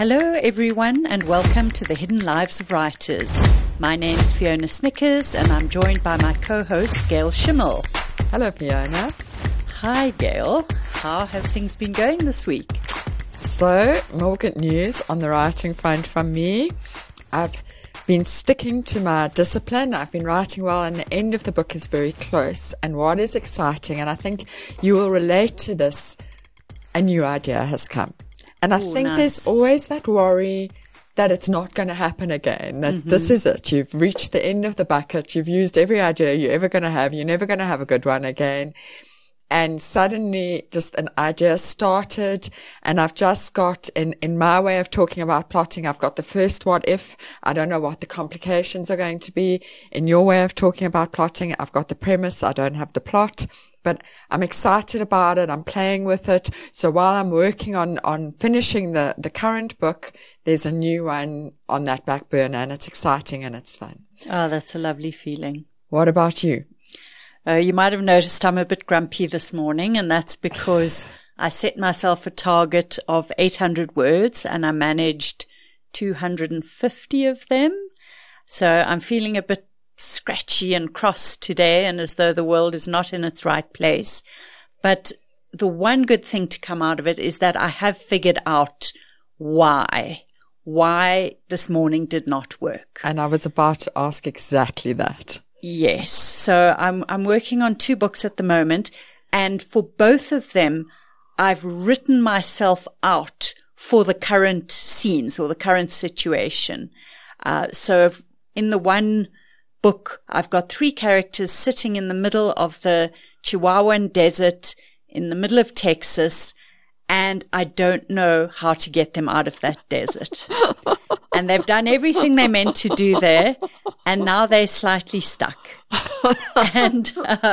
Hello everyone and welcome to the Hidden Lives of Writers. My name is Fiona Snickers and I'm joined by my co-host Gail Schimmel. Hello Fiona. Hi Gail, how have things been going this week? So, more good news on the writing front from me. I've been sticking to my discipline. I've been writing well and the end of the book is very close. And what is exciting, and I think you will relate to this, a new idea has come. And I think nice. There's always that worry that it's not going to happen again, that this is it. You've reached the end of the bucket. You've used every idea you're ever going to have. You're never going to have a good one again. And suddenly just an idea started, and I've just got, in my way of talking about plotting, I've got the first what if. I don't know what the complications are going to be. In your way of talking about plotting, I've got the premise. I don't have the plot, but I'm excited about it. I'm playing with it. So while I'm working on finishing the current book, there's a new one on that back burner, and it's exciting and it's fun. Oh, that's a lovely feeling. What about you? You might have noticed I'm a bit grumpy this morning, and that's because I set myself a target of 800 words and I managed 250 of them. So I'm feeling a bit scratchy and cross today and as though the world is not in its right place. But the one good thing to come out of it is that I have figured out why this morning did not work. And I was about to ask exactly that. Yes. So I'm working on 2 books at the moment, and for both of them, I've written myself out for the current scenes or the current situation. So in the one book, I've got 3 characters sitting in the middle of the Chihuahuan desert in the middle of Texas, and I don't know how to get them out of that desert. And they've done everything they meant to do there, and now they're slightly stuck. And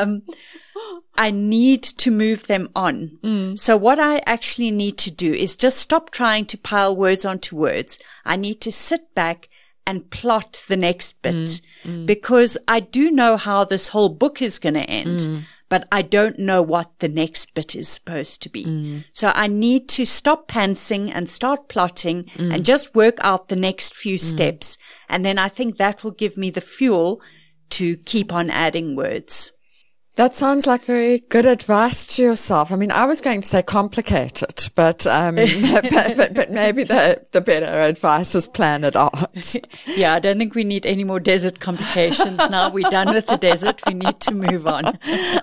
I need to move them on. So what I actually need to do is just stop trying to pile words onto words. I need to sit back and plot the next bit, because I do know how this whole book is going to end. But I don't know what the next bit is supposed to be. So I need to stop pantsing and start plotting and just work out the next few steps. And then I think that will give me the fuel to keep on adding words. That sounds like very good advice to yourself. I mean, I was going to say complicated, but but maybe the better advice is plan it out. Yeah, I don't think we need any more desert complications now. We're done with the desert. We need to move on.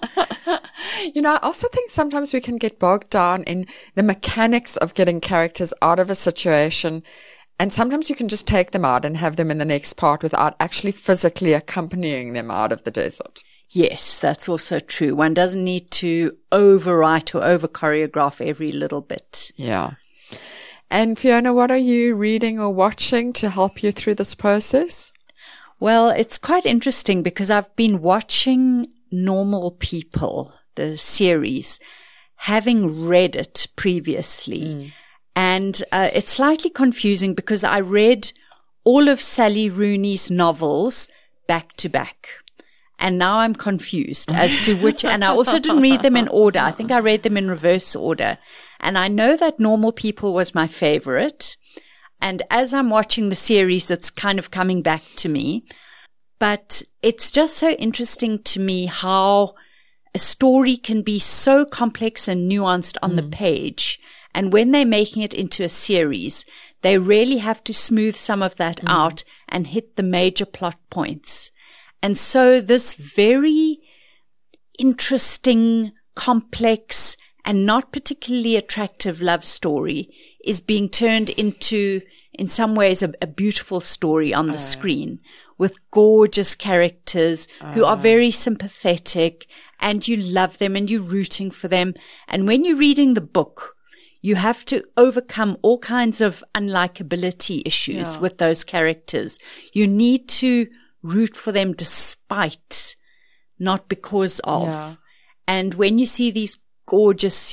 You know, I also think sometimes we can get bogged down in the mechanics of getting characters out of a situation. And sometimes you can just take them out and have them in the next part without actually physically accompanying them out of the desert. Yes, that's also true. One doesn't need to overwrite or over-choreograph every little bit. Yeah. And Fiona, what are you reading or watching to help you through this process? Well, it's quite interesting because I've been watching Normal People, the series, having read it previously. And it's slightly confusing because I read all of Sally Rooney's novels back to back. And now I'm confused as to which, and I also didn't read them in order. I think I read them in reverse order. And I know that Normal People was my favorite. And as I'm watching the series, it's kind of coming back to me. But it's just so interesting to me how a story can be so complex and nuanced on the page. And when they're making it into a series, they really have to smooth some of that out and hit the major plot points. And so this very interesting, complex, and not particularly attractive love story is being turned into, in some ways, a beautiful story on the screen with gorgeous characters who are very sympathetic, and you love them and you're rooting for them. And when you're reading the book, you have to overcome all kinds of unlikability issues with those characters. You need to root for them despite, not because of. Yeah. And when you see these gorgeous,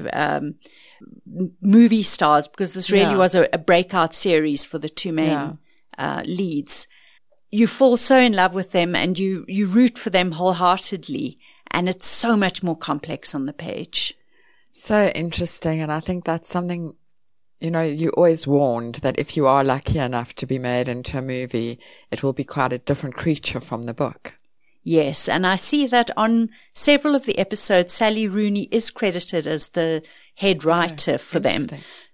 movie stars, because this really was a breakout series for the 2 main leads, you fall so in love with them and you root for them wholeheartedly. And it's so much more complex on the page. So interesting. And I think that's something you always warned that if you are lucky enough to be made into a movie, it will be quite a different creature from the book. Yes, and I see that on several of the episodes, Sally Rooney is credited as the head writer for them.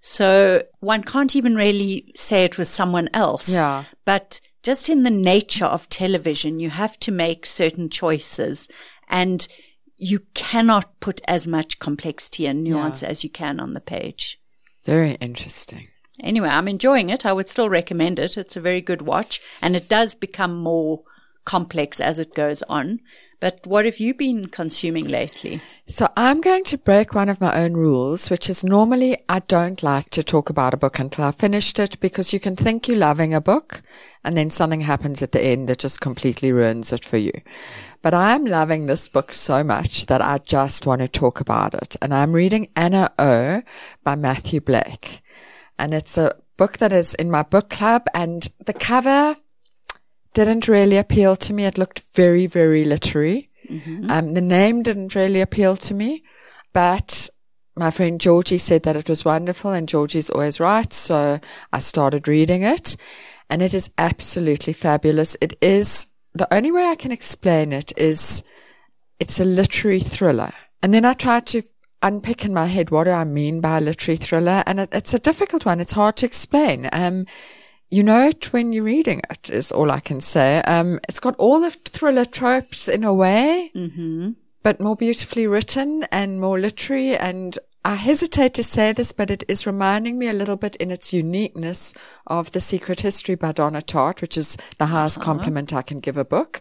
So one can't even really say it was someone else. Yeah. But just in the nature of television, you have to make certain choices, and you cannot put as much complexity and nuance as you can on the page. Very interesting. Anyway, I'm enjoying it. I would still recommend it. It's a very good watch, and it does become more complex as it goes on. But what have you been consuming lately? So I'm going to break one of my own rules, which is normally I don't like to talk about a book until I've finished it, because you can think you're loving a book and then something happens at the end that just completely ruins it for you. But I'm loving this book so much that I just want to talk about it. And I'm reading Anna O by Matthew Blake. And it's a book that is in my book club, and the cover didn't really appeal to me. It looked very, very literary. Mm-hmm. The name didn't really appeal to me, but my friend Georgie said that it was wonderful, and Georgie's always right. So I started reading it, and it is absolutely fabulous. It is, the only way I can explain it is it's a literary thriller. And then I tried to unpick in my head, what do I mean by a literary thriller? And it's a difficult one. It's hard to explain. You know it when you're reading it, is all I can say. It's got all the thriller tropes in a way, but more beautifully written and more literary. And I hesitate to say this, but it is reminding me a little bit in its uniqueness of The Secret History by Donna Tartt, which is the highest compliment I can give a book.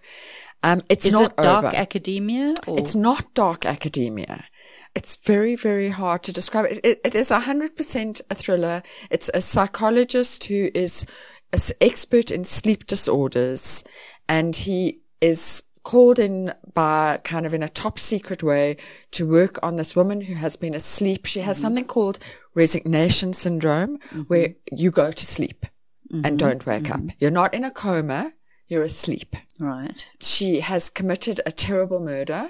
Is not it dark over. academia? Or? It's not dark academia. It's very, very hard to describe. It is 100% a thriller. It's a psychologist who is an expert in sleep disorders, and he is called in by kind of in a top secret way to work on this woman who has been asleep. She has something called resignation syndrome, where you go to sleep and don't wake up. You're not in a coma. You're asleep. Right. She has committed a terrible murder.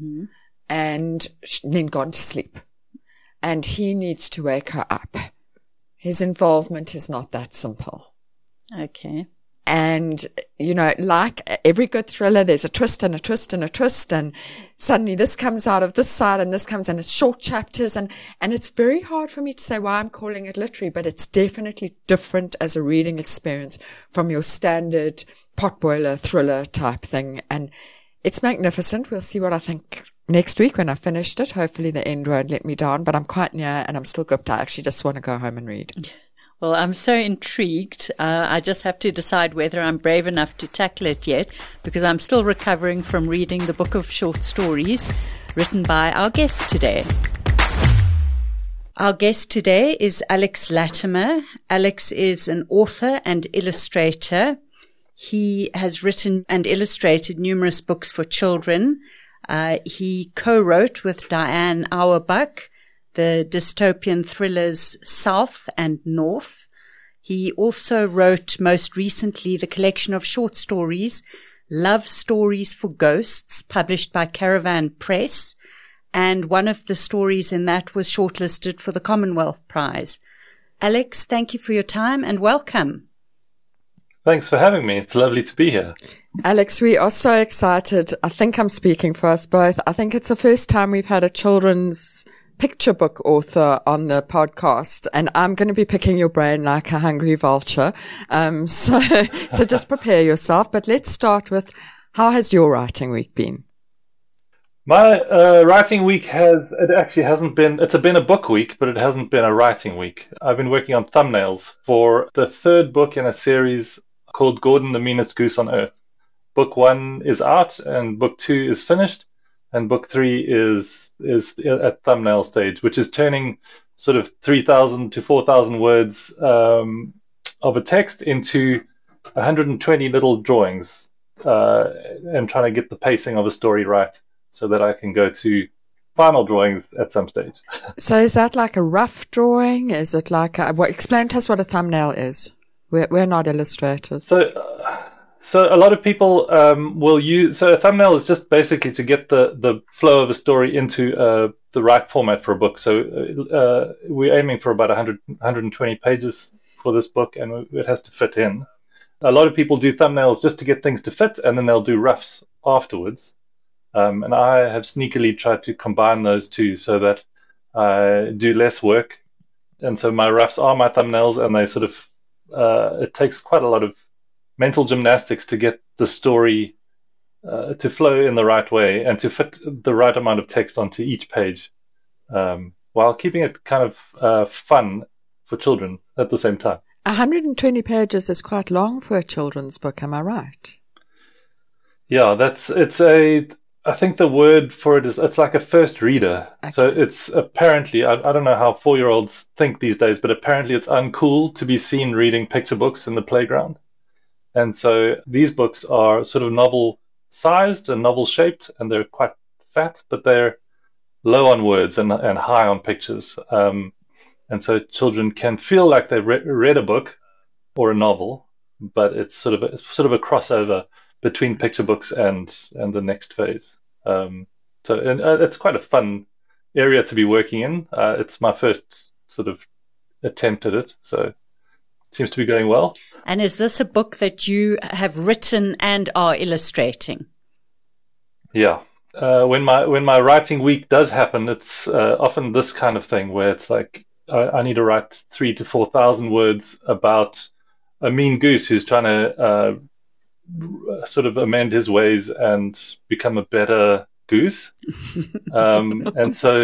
And then gone to sleep. And he needs to wake her up. His involvement is not that simple. Okay. And, like every good thriller, there's a twist and a twist and a twist. And suddenly this comes out of this side and this comes, and it's short chapters. And it's very hard for me to say why I'm calling it literary, but it's definitely different as a reading experience from your standard potboiler thriller type thing. And it's magnificent. We'll see what I think next week when I finished it. Hopefully the end won't let me down, but I'm quite near and I'm still gripped. I actually just want to go home and read. Well, I'm so intrigued. I just have to decide whether I'm brave enough to tackle it yet, because I'm still recovering from reading the book of short stories written by our guest today. Our guest today is Alex Latimer. Alex is an author and illustrator. He has written and illustrated numerous books for children. He co-wrote with Diane Auerbach the dystopian thrillers South and North. He also wrote most recently the collection of short stories Love Stories for Ghosts, published by Caravan Press. And one of the stories in that was shortlisted for the Commonwealth Prize. Alex, thank you for your time and welcome. Thanks for having me. It's lovely to be here. Alex, we are so excited. I think I'm speaking for us both. I think it's the first time we've had a children's picture book author on the podcast, and I'm going to be picking your brain like a hungry vulture. So just prepare yourself. But let's start with, how has your writing week been? My writing week it's been a book week, but it hasn't been a writing week. I've been working on thumbnails for the third book in a series called Gordon the Meanest Goose on Earth. Book 1 is out, and book 2 is finished, and book 3 is at thumbnail stage, which is turning sort of 3,000 to 4,000 words of a text into 120 little drawings, and trying to get the pacing of a story right so that I can go to final drawings at some stage. So is that like a rough drawing? Is it like explain to us what a thumbnail is. We're not illustrators. So a lot of people will use. So a thumbnail is just basically to get the flow of a story into the right format for a book. So we're aiming for about 120 pages for this book, and it has to fit in. A lot of people do thumbnails just to get things to fit, and then they'll do roughs afterwards. And I have sneakily tried to combine those two so that I do less work. And so my roughs are my thumbnails, and they sort of, it takes quite a lot of mental gymnastics to get the story to flow in the right way and to fit the right amount of text onto each page, while keeping it kind of fun for children at the same time. 120 pages is quite long for a children's book, am I right? Yeah, I think the word for it is, it's like a first reader. Okay. So it's apparently, I don't know how 4-year-olds think these days, but apparently it's uncool to be seen reading picture books in the playground. And so these books are sort of novel-sized and novel-shaped, and they're quite fat, but they're low on words and high on pictures. And so children can feel like they've read a book or a novel, but it's sort of a crossover between picture books and the next phase. It's quite a fun area to be working in. It's my first sort of attempt at it, so it seems to be going well. And is this a book that you have written and are illustrating? Yeah. When my writing week does happen, it's often this kind of thing where it's like I need to write 3,000 to 4,000 words about a mean goose who's trying to sort of amend his ways and become a better goose. And so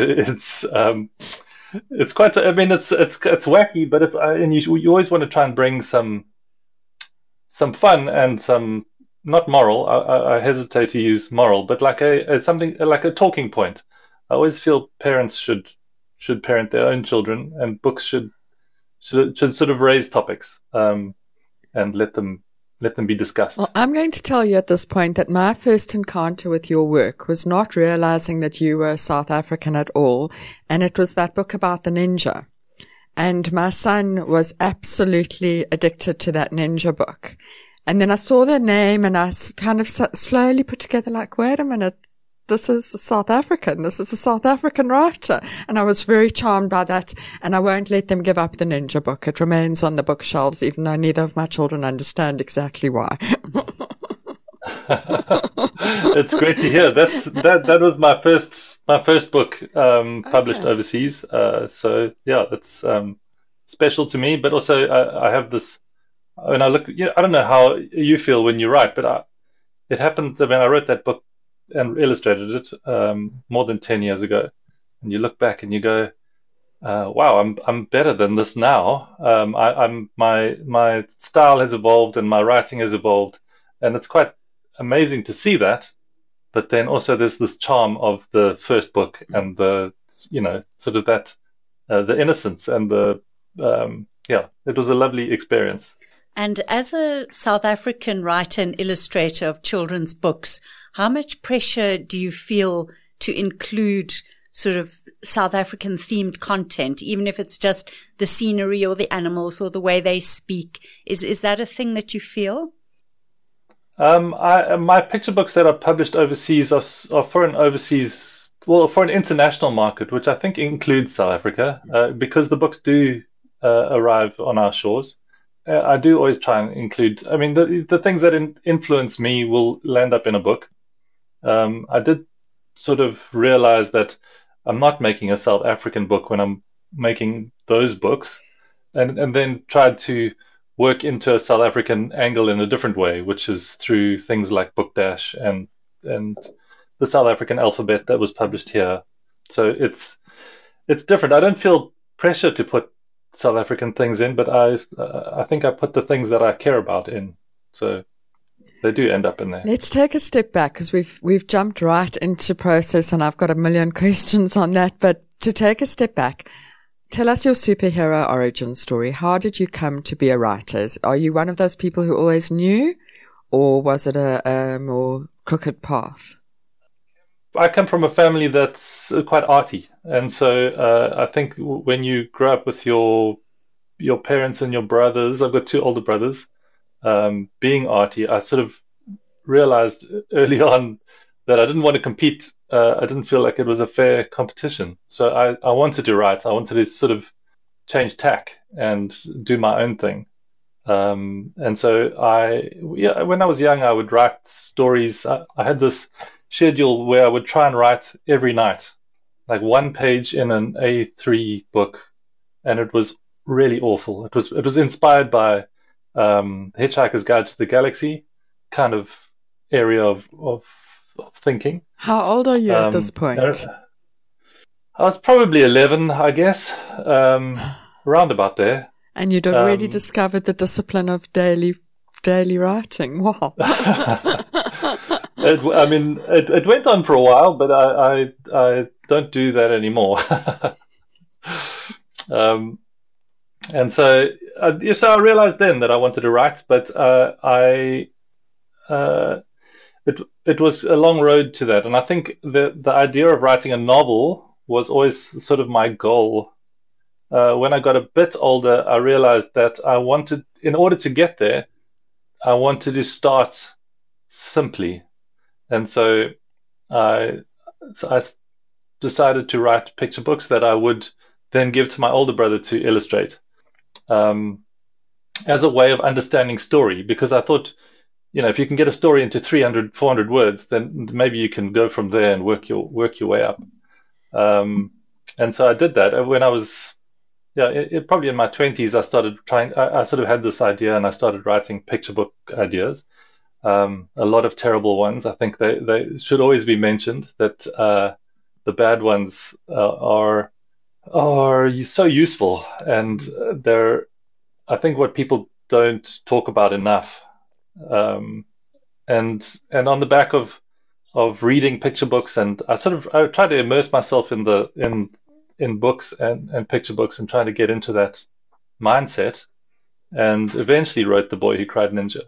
it's quite, I mean, it's wacky, but and you always want to try and bring some fun and some, not moral, I hesitate to use moral, but like something like a talking point. I always feel parents should parent their own children, and books should sort of raise topics and let them be discussed. Well, I'm going to tell you at this point that my first encounter with your work was not realizing that you were South African at all, and it was that book about the ninja. And my son was absolutely addicted to that ninja book. And then I saw the name, and I kind of slowly put together, like, wait a minute, this is a South African. This is a South African writer. And I was very charmed by that. And I won't let them give up the ninja book. It remains on the bookshelves, even though neither of my children understand exactly why. It's great to hear. That was my first book published overseas. So yeah, that's special to me. But also I have this. When I look, I don't know how you feel when you write, but it happened when I wrote that book and illustrated it more than 10 years ago, and you look back and you go, wow, I'm better than this now. My style has evolved and my writing has evolved, and it's quite amazing to see that. But then also there's this charm of the first book and the sort of that the innocence and the it was a lovely experience. And as a South African writer and illustrator of children's books, how much pressure do you feel to include sort of South African themed content, even if it's just the scenery or the animals or the way they speak? Is that a thing that you feel? My picture books that are published overseas are for for an international market, which I think includes South Africa, because the books do arrive on our shores. I do always try and include, I mean, the things that influence me will land up in a book. I did sort of realize that I'm not making a South African book when I'm making those books, and then tried to work into a South African angle in a different way, which is through things like Book Dash and the South African alphabet that was published here. So it's different. I don't feel pressure to put South African things in, but I think I put the things that I care about in, so they do end up in there. Let's take a step back, because we've jumped right into process, and I've got a million questions on that. But to take a step back, tell us your superhero origin story. How did you come to be a writer? Are you one of those people who always knew, or was it a more crooked path? I come from a family that's quite arty, and so I think when you grow up with your parents and your brothers, I've got 2 older brothers, being arty, I sort of realized early on that I didn't want to compete. I didn't feel like it was a fair competition. So I wanted to write. I wanted to sort of change tack and do my own thing. And so when I was young, I would write stories. I had this schedule where I would try and write every night, like one page in an A3 book, and it was really awful. It was inspired by Hitchhiker's Guide to the Galaxy kind of area of thinking. How old are you at this point? I was probably 11, I guess, around about there. And you'd already discovered the discipline of daily writing. Wow. It went on for a while, but I don't do that anymore. And so I realized then that I wanted to write, but it was a long road to that. And I think the idea of writing a novel was always sort of my goal. When I got a bit older, I realized that in order to get there, I wanted to start simply. And so I decided to write picture books that I would then give to my older brother to illustrate, as a way of understanding story, because I thought, if you can get a story into 300, 400 words, then maybe you can go from there and work your way up. And so I did that when I was, probably in my 20s. I started I sort of had this idea, and I started writing picture book ideas. A lot of terrible ones. I think they should always be mentioned, that the bad ones are so useful, and they're, I think, what people don't talk about enough. And on the back of reading picture books, and I try to immerse myself in books and picture books, and trying to get into that mindset, and eventually wrote The Boy Who Cried Ninja.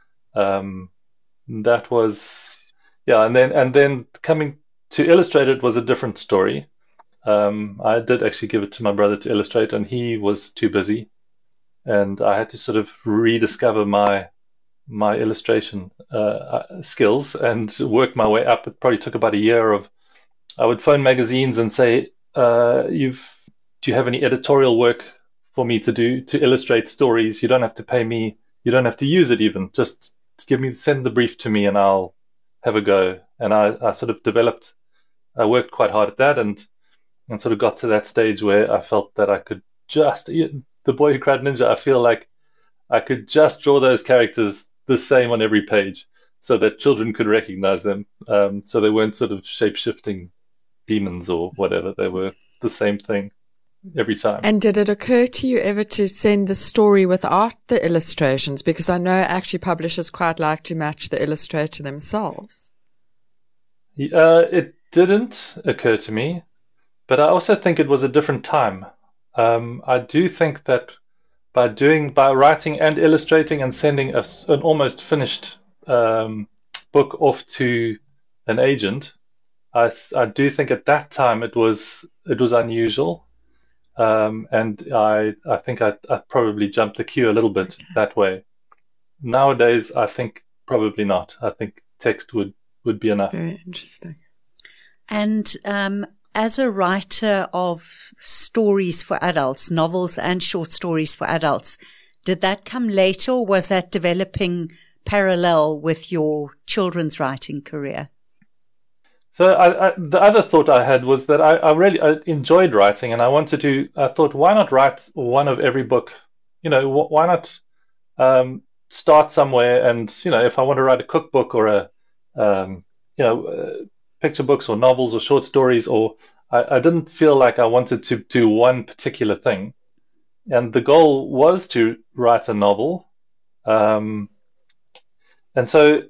That was, and then coming to illustrate it was a different story. I did actually give it to my brother to illustrate, and he was too busy, and I had to sort of rediscover my illustration skills and work my way up. It probably took about a year I would phone magazines and say, do you have any editorial work for me to do to illustrate stories? You don't have to pay me. You don't have to use it even. Just send the brief to me and I'll have a go. And I sort of I worked quite hard at that, and sort of got to that stage where I felt that I could The Boy Who Cried Ninja, I feel like I could just draw those characters the same on every page so that children could recognize them. So they weren't sort of shape-shifting demons or whatever. They were the same thing every time. And did it occur to you ever to send the story without the illustrations? Because I know actually publishers quite like to match the illustrator themselves. It didn't occur to me, but I also think it was a different time. I do think that by writing and illustrating and sending an almost finished book off to an agent, I do think at that time it was unusual, and I think I probably jumped the queue a little bit that way. Nowadays, I think probably not. I think text would be enough. Very interesting. And as a writer of stories for adults, novels and short stories for adults, did that come later, or was that developing parallel with your children's writing career? So the other thought I had was that I really enjoyed writing, and I thought, why not write one of every book? Why not start somewhere, and, if I want to write a cookbook or picture books or novels or short stories, or I didn't feel like I wanted to do one particular thing. And the goal was to write a novel. And so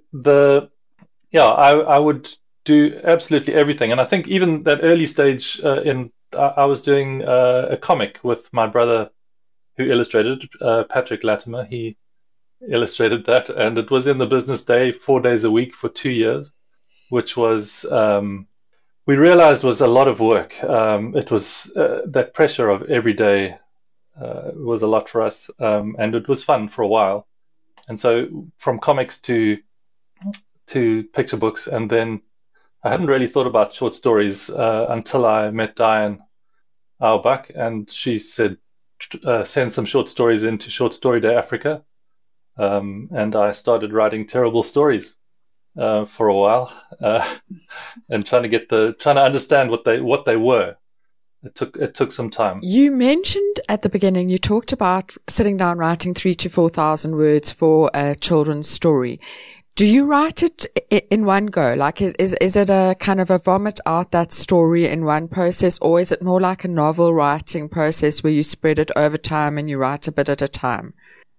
I would do absolutely everything. And I think even that early stage I was doing a comic with my brother who illustrated, Patrick Latimer. He illustrated that, and it was in the Business Day 4 days a week for 2 years, which was, we realized, was a lot of work. It was that pressure of every day was a lot for us, and it was fun for a while. And so from comics to picture books, and then I hadn't really thought about short stories until I met Diane Auerbach, and she said, send some short stories into Short Story Day Africa. And I started writing terrible stories for a while, and trying to understand what they were. It took some time. You mentioned at the beginning, you talked about sitting down writing 3,000 to 4,000 words for a children's story. Do you write it in one go? Like, is it a kind of a vomit out that story in one process, or is it more like a novel writing process where you spread it over time and you write a bit at a time?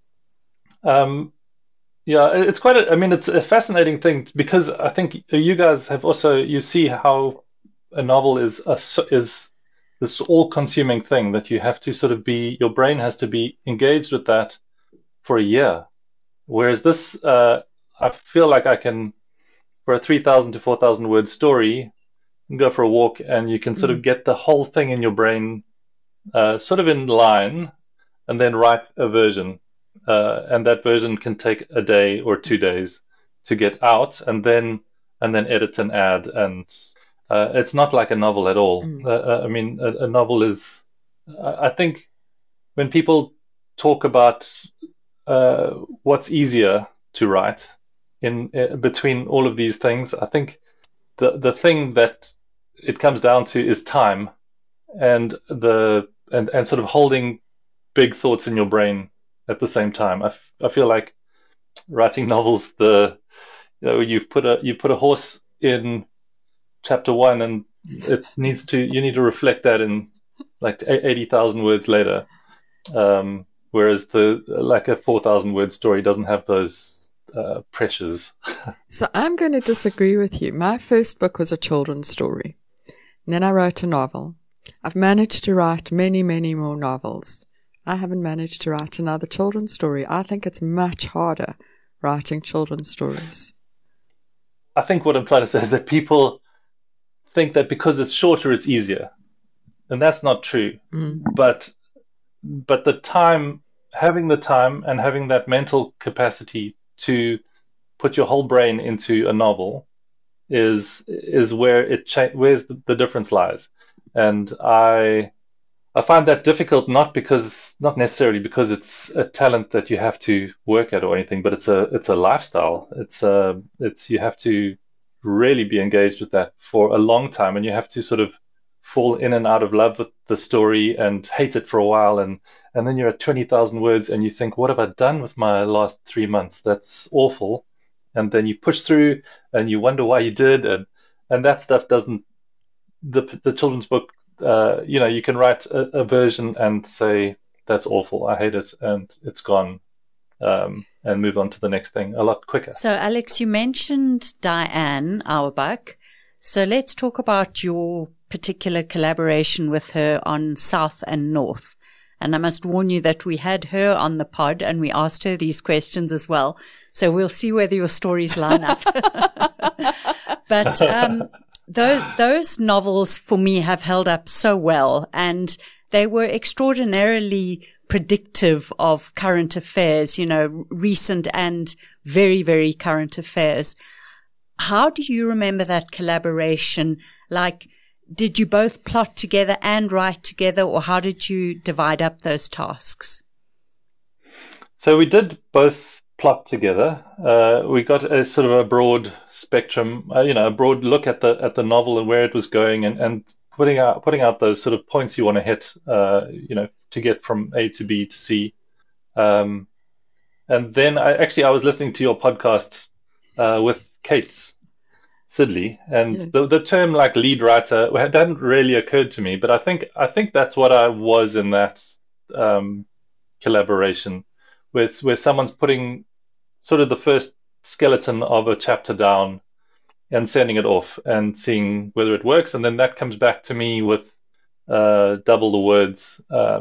Yeah, it's it's a fascinating thing, because I think you guys have also, you see how a novel is this all-consuming thing that you have to sort of your brain has to be engaged with that for a year. Whereas this, I feel like I can, for a 3,000 to 4,000 word story, go for a walk and you can sort of get the whole thing in your brain, sort of in line, and then write a version. And that version can take a day or 2 days to get out, and then edit and add. And it's not like a novel at all. A novel is, I think, when people talk about what's easier to write in between all of these things, I think the thing that it comes down to is time, and sort of holding big thoughts in your brain at the same time. I feel like writing novels, you put a horse in chapter 1, and you need to reflect that in like 80,000 words later. Whereas a 4,000 word story doesn't have those pressures. So I'm going to disagree with you. My first book was a children's story. And then I wrote a novel. I've managed to write many, many more novels. I haven't managed to write another children's story. I think it's much harder writing children's stories. I think what I'm trying to say is that people think that because it's shorter, it's easier. And that's not true. But the time, having the time and having that mental capacity to put your whole brain into a novel is where where's the difference lies. And I find that difficult, not necessarily because it's a talent that you have to work at or anything, but it's a lifestyle. It's you have to really be engaged with that for a long time, and you have to sort of fall in and out of love with the story and hate it for a while, and then you're at 20,000 words and you think, what have I done with my last 3 months? That's awful. And then you push through and you wonder why you did, and that stuff doesn't. The children's book, you can write a version and say, that's awful, I hate it, and it's gone, and move on to the next thing a lot quicker. So, Alex, you mentioned Diane Auerbach. So let's talk about your particular collaboration with her on South and North. And I must warn you that we had her on the pod and we asked her these questions as well. So we'll see whether your stories line up. But those novels for me have held up so well, and they were extraordinarily predictive of current affairs, recent and very, very current affairs. How do you remember that collaboration? Like, did you both plot together and write together, or how did you divide up those tasks? So we did both plot together. We got a sort of a broad spectrum, a broad look at the novel and where it was going, and putting out those sort of points you want to hit, to get from A to B to C. And then I was listening to your podcast with Kate Sidley, and yes. the term like lead writer hadn't really occurred to me, but I think that's what I was in that collaboration, where someone's putting sort of the first skeleton of a chapter down and sending it off and seeing whether it works, and then that comes back to me with double the words,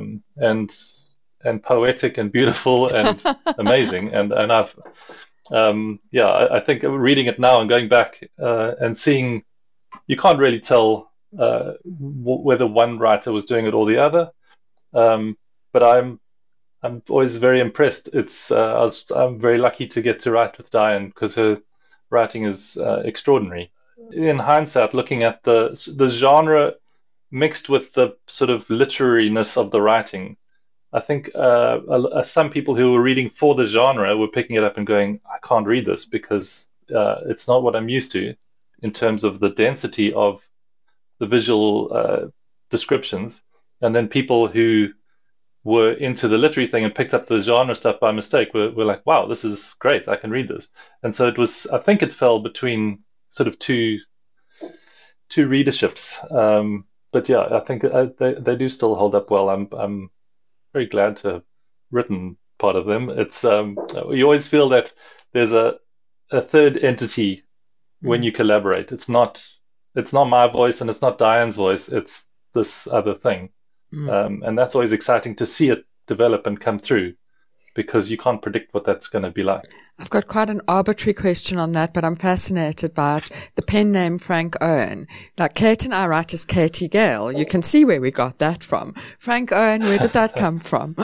and poetic and beautiful and amazing, and I've I think reading it now and going back and seeing, you can't really tell whether one writer was doing it or the other, but I'm always very impressed. I'm very lucky to get to write with Diane because her writing is extraordinary. in hindsight, looking at the genre mixed with the sort of literariness of the writing, I think some people who were reading for the genre were picking it up and going, I can't read this because it's not what I'm used to in terms of the density of the visual descriptions. And then people who were into the literary thing and picked up the genre stuff by mistake were like, wow, this is great, I can read this. And so I think it fell between sort of two readerships. But yeah, I think they do still hold up well. I'm very glad to have written part of them. It's you always feel that there's a third entity when you collaborate. It's not my voice and it's not Diane's voice. It's this other thing, and that's always exciting to see it develop and come through, because you can't predict what that's going to be like. I've got quite an arbitrary question on that, but I'm fascinated by it. The pen name Frank Owen. Like Kate and I write as Katie Gale. You can see where we got that from. Frank Owen, where did that come from?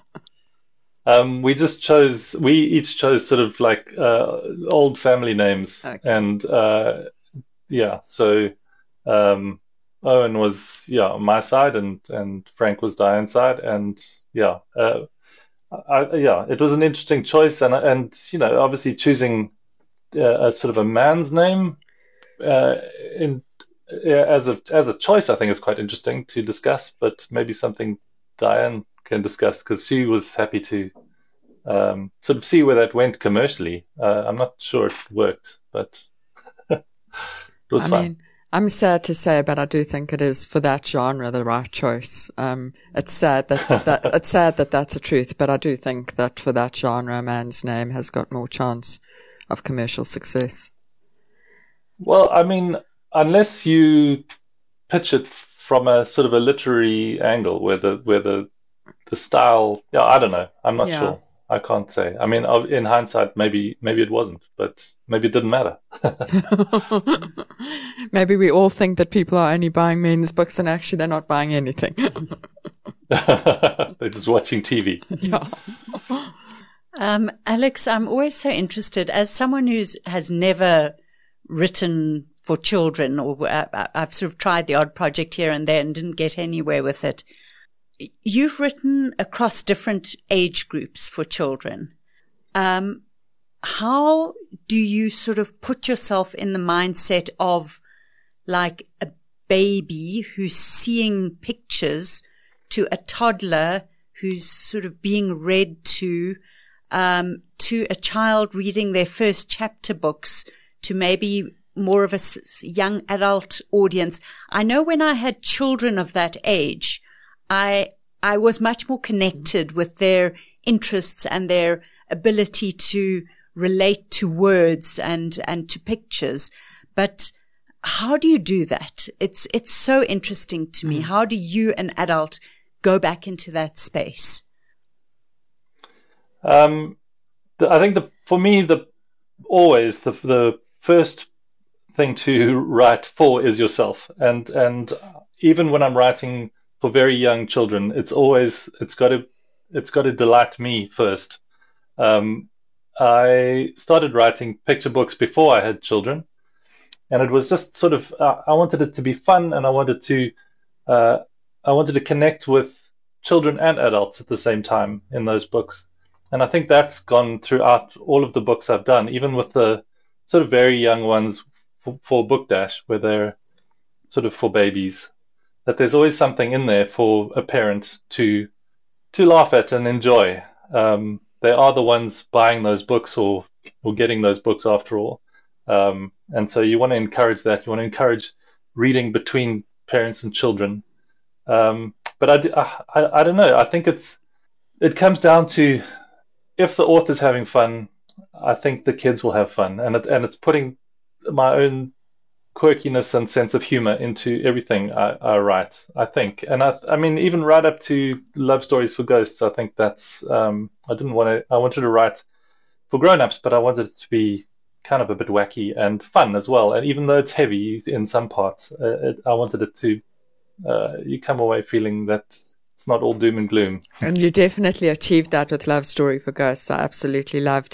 We each chose sort of like old family names. Okay. And so Owen was on my side and Frank was Diane's side, and it was an interesting choice, and obviously choosing a sort of a man's name as a choice, I think is quite interesting to discuss, but maybe something Diane can discuss, because she was happy to sort of see where that went commercially. I'm not sure it worked, but it was fun. I'm sad to say, but I do think it is for that genre the right choice. It's sad that that's the truth, but I do think that for that genre, a man's name has got more chance of commercial success. Well, I mean, unless you pitch it from a sort of a literary angle, where the style, I don't know. I'm not sure. I can't say. I mean, in hindsight, maybe it wasn't, but maybe it didn't matter. Maybe we all think that people are only buying men's books, and actually they're not buying anything. They're just watching TV. Yeah. Alex, I'm always so interested, as someone who has never written for children, or I've sort of tried the odd project here and there and didn't get anywhere with it. You've written across different age groups for children. How do you sort of put yourself in the mindset of like a baby who's seeing pictures to a toddler who's sort of being read to a child reading their first chapter books, to maybe more of a young adult audience? I know when I had children of that age, I was much more connected with their interests and their ability to relate to words and to pictures. But how do you do that? It's so interesting to me. How do you, an adult, go back into that space? I think for me, always the first thing to write for is yourself, and even when I'm writing for very young children, it's got to delight me first. I started writing picture books before I had children, and it was just sort of I wanted it to be fun, and I wanted to connect with children and adults at the same time in those books. And I think that's gone throughout all of the books I've done, even with the sort of very young ones for Book Dash, where they're sort of for babies, that there's always something in there for a parent to laugh at and enjoy. They are the ones buying those books or getting those books after all. And so you want to encourage that. You want to encourage reading between parents and children. But I don't know. I think it comes down to, if the author's having fun, I think the kids will have fun, and it's putting my own quirkiness and sense of humor into everything I write, I think. And I mean, even right up to Love Stories for Ghosts, I think that's I wanted to write for grown-ups, but I wanted it to be kind of a bit wacky and fun as well. And even though it's heavy in some parts, I wanted it to you come away feeling that it's not all doom and gloom. And you definitely achieved that with Love Story for Ghosts. I absolutely loved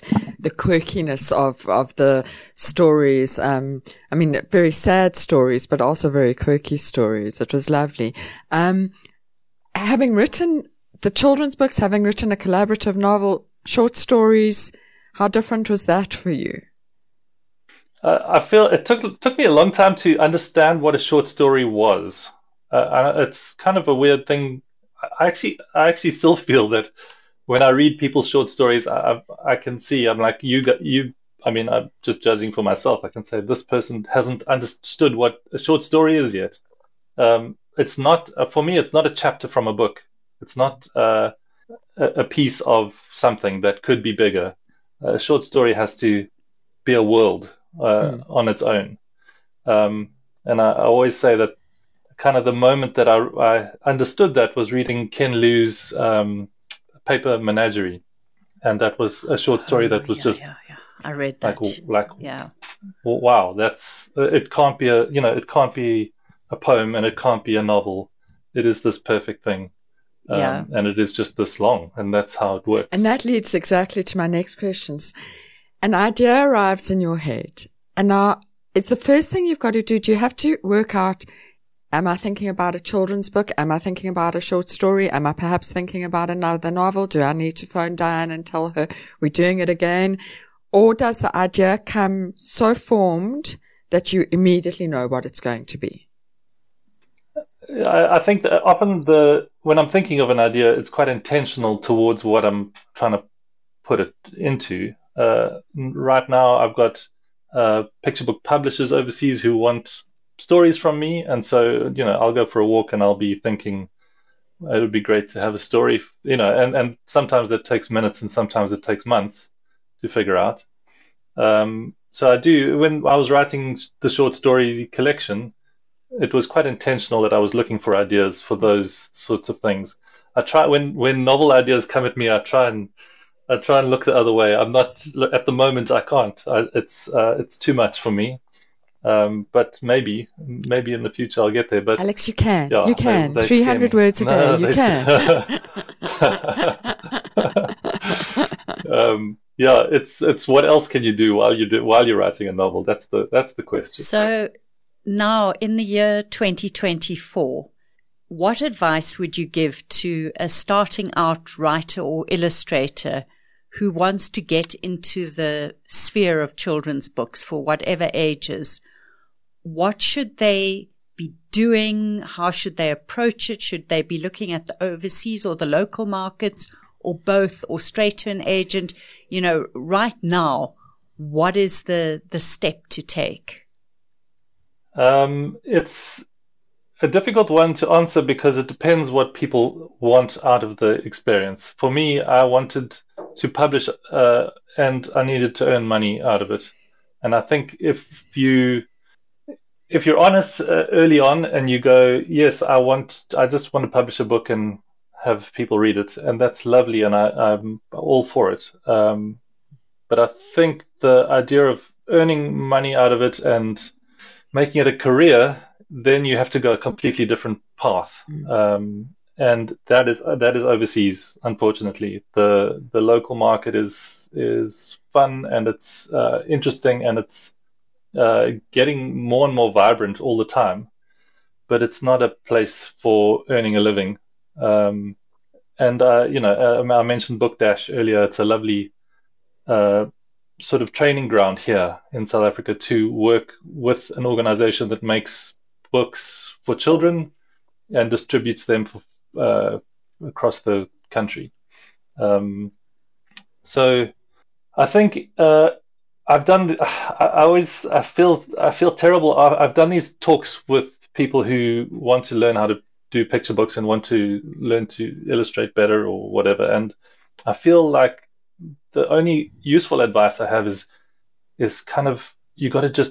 the quirkiness of the stories. I mean, very sad stories, but also very quirky stories. It was lovely. Having written the children's books, having written a collaborative novel, short stories, how different was that for you? I feel it took me a long time to understand what a short story was. It's kind of a weird thing. I actually still feel that when I read people's short stories, I can see, I'm like, I mean, I'm just judging for myself. I can say this person hasn't understood what a short story is yet. It's not, for me, it's not a chapter from a book. It's not a piece of something that could be bigger. A short story has to be a world on its own. And I always say that kind of the moment that I understood that was reading Ken Liu's Paper Menagerie, and that was a short story that was I read that. Wow, that's it. Can't be it can't be a poem, and it can't be a novel. It is this perfect thing, and it is just this long, and that's how it works. And that leads exactly to my next questions. An idea arrives in your head, and now it's the first thing you've got to do. Do you have to work out? Am I thinking about a children's book? Am I thinking about a short story? Am I perhaps thinking about another novel? Do I need to phone Diane and tell her we're doing it again? Or does the idea come so formed that you immediately know what it's going to be? I think that often when I'm thinking of an idea, it's quite intentional towards what I'm trying to put it into. Right now, I've got picture book publishers overseas who want stories from me, and so I'll go for a walk and I'll be thinking it would be great to have a story, and sometimes it takes minutes and sometimes it takes months to figure out. So I do, when I was writing the short story collection, it was quite intentional that I was looking for ideas for those sorts of things. I try, when novel ideas come at me, I try and look the other way. I'm not, at the moment I can't. It's too much for me. But maybe in the future I'll get there. But Alex, you can. You can. 300 words a day. You can. It's what else can you do while you're writing a novel? That's the question. So now in the year 2024, what advice would you give to a starting out writer or illustrator who wants to get into the sphere of children's books for whatever ages? What should they be doing? How should they approach it? Should they be looking at the overseas or the local markets, or both, or straight to an agent? Right now, what is the step to take? It's a difficult one to answer because it depends what people want out of the experience. For me, I wanted to publish, and I needed to earn money out of it. And I think if you're honest early on and you go, yes, I just want to publish a book and have people read it, and that's lovely, and I'm all for it. But I think the idea of earning money out of it and making it a career, then you have to go a completely different path. And that is overseas. Unfortunately, the local market is fun, and it's interesting, and it's getting more and more vibrant all the time. But it's not a place for earning a living. And I mentioned Book Dash earlier. It's a lovely sort of training ground here in South Africa to work with an organization that makes books for children and distributes them across the country. So I think I've done. I feel terrible. I've done these talks with people who want to learn how to do picture books and want to learn to illustrate better or whatever, and I feel like the only useful advice I have is kind of you got to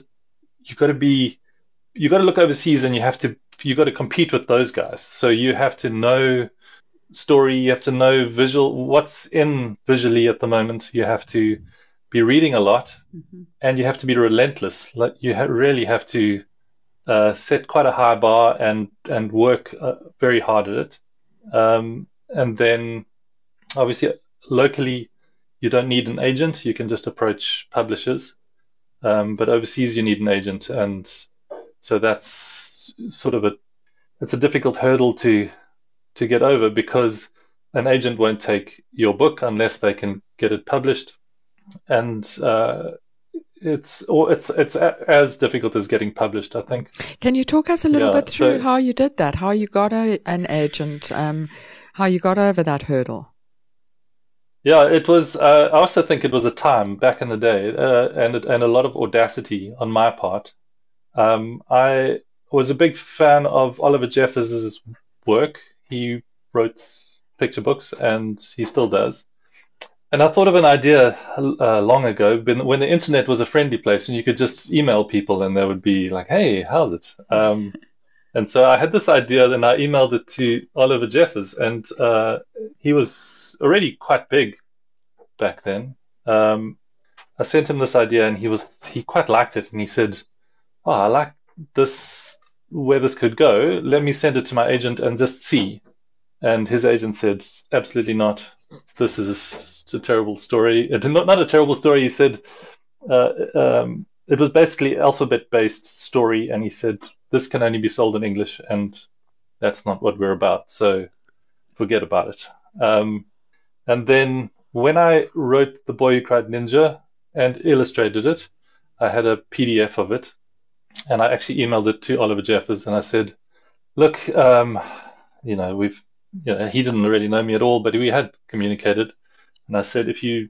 look overseas, and you got to compete with those guys. So you have to know story, you have to know what's in visually at the moment. You have to be reading a lot, and you have to be relentless. Like you really have to set quite a high bar and work very hard at it. And then obviously locally you don't need an agent. You can just approach publishers. But overseas, you need an agent. And so that's sort of it's a difficult hurdle to get over, because an agent won't take your book unless they can get it published. And it's as difficult as getting published, I think. Can you talk us a little bit through how you did that, how you got an agent, how you got over that hurdle? Yeah, it was. I also think it was a time back in the day, and a lot of audacity on my part. I was a big fan of Oliver Jeffers' work. He wrote picture books, and he still does. And I thought of an idea long ago, when the internet was a friendly place, and you could just email people, and they would be like, "Hey, how's it?" And so I had this idea, and I emailed it to Oliver Jeffers, and he was already quite big back then. I sent him this idea, and he quite liked it, and he said, "Oh, I like this, where this could go. Let me send it to my agent and just see." And his agent said, "Absolutely not. This is a terrible story." Not a terrible story. He said it was basically alphabet-based story, and he said, "This can only be sold in English, and that's not what we're about. So forget about it." And then when I wrote The Boy Who Cried Ninja and illustrated it, I had a PDF of it, and I actually emailed it to Oliver Jeffers, and I said, "Look, he didn't really know me at all, but we had communicated." And I said, if you,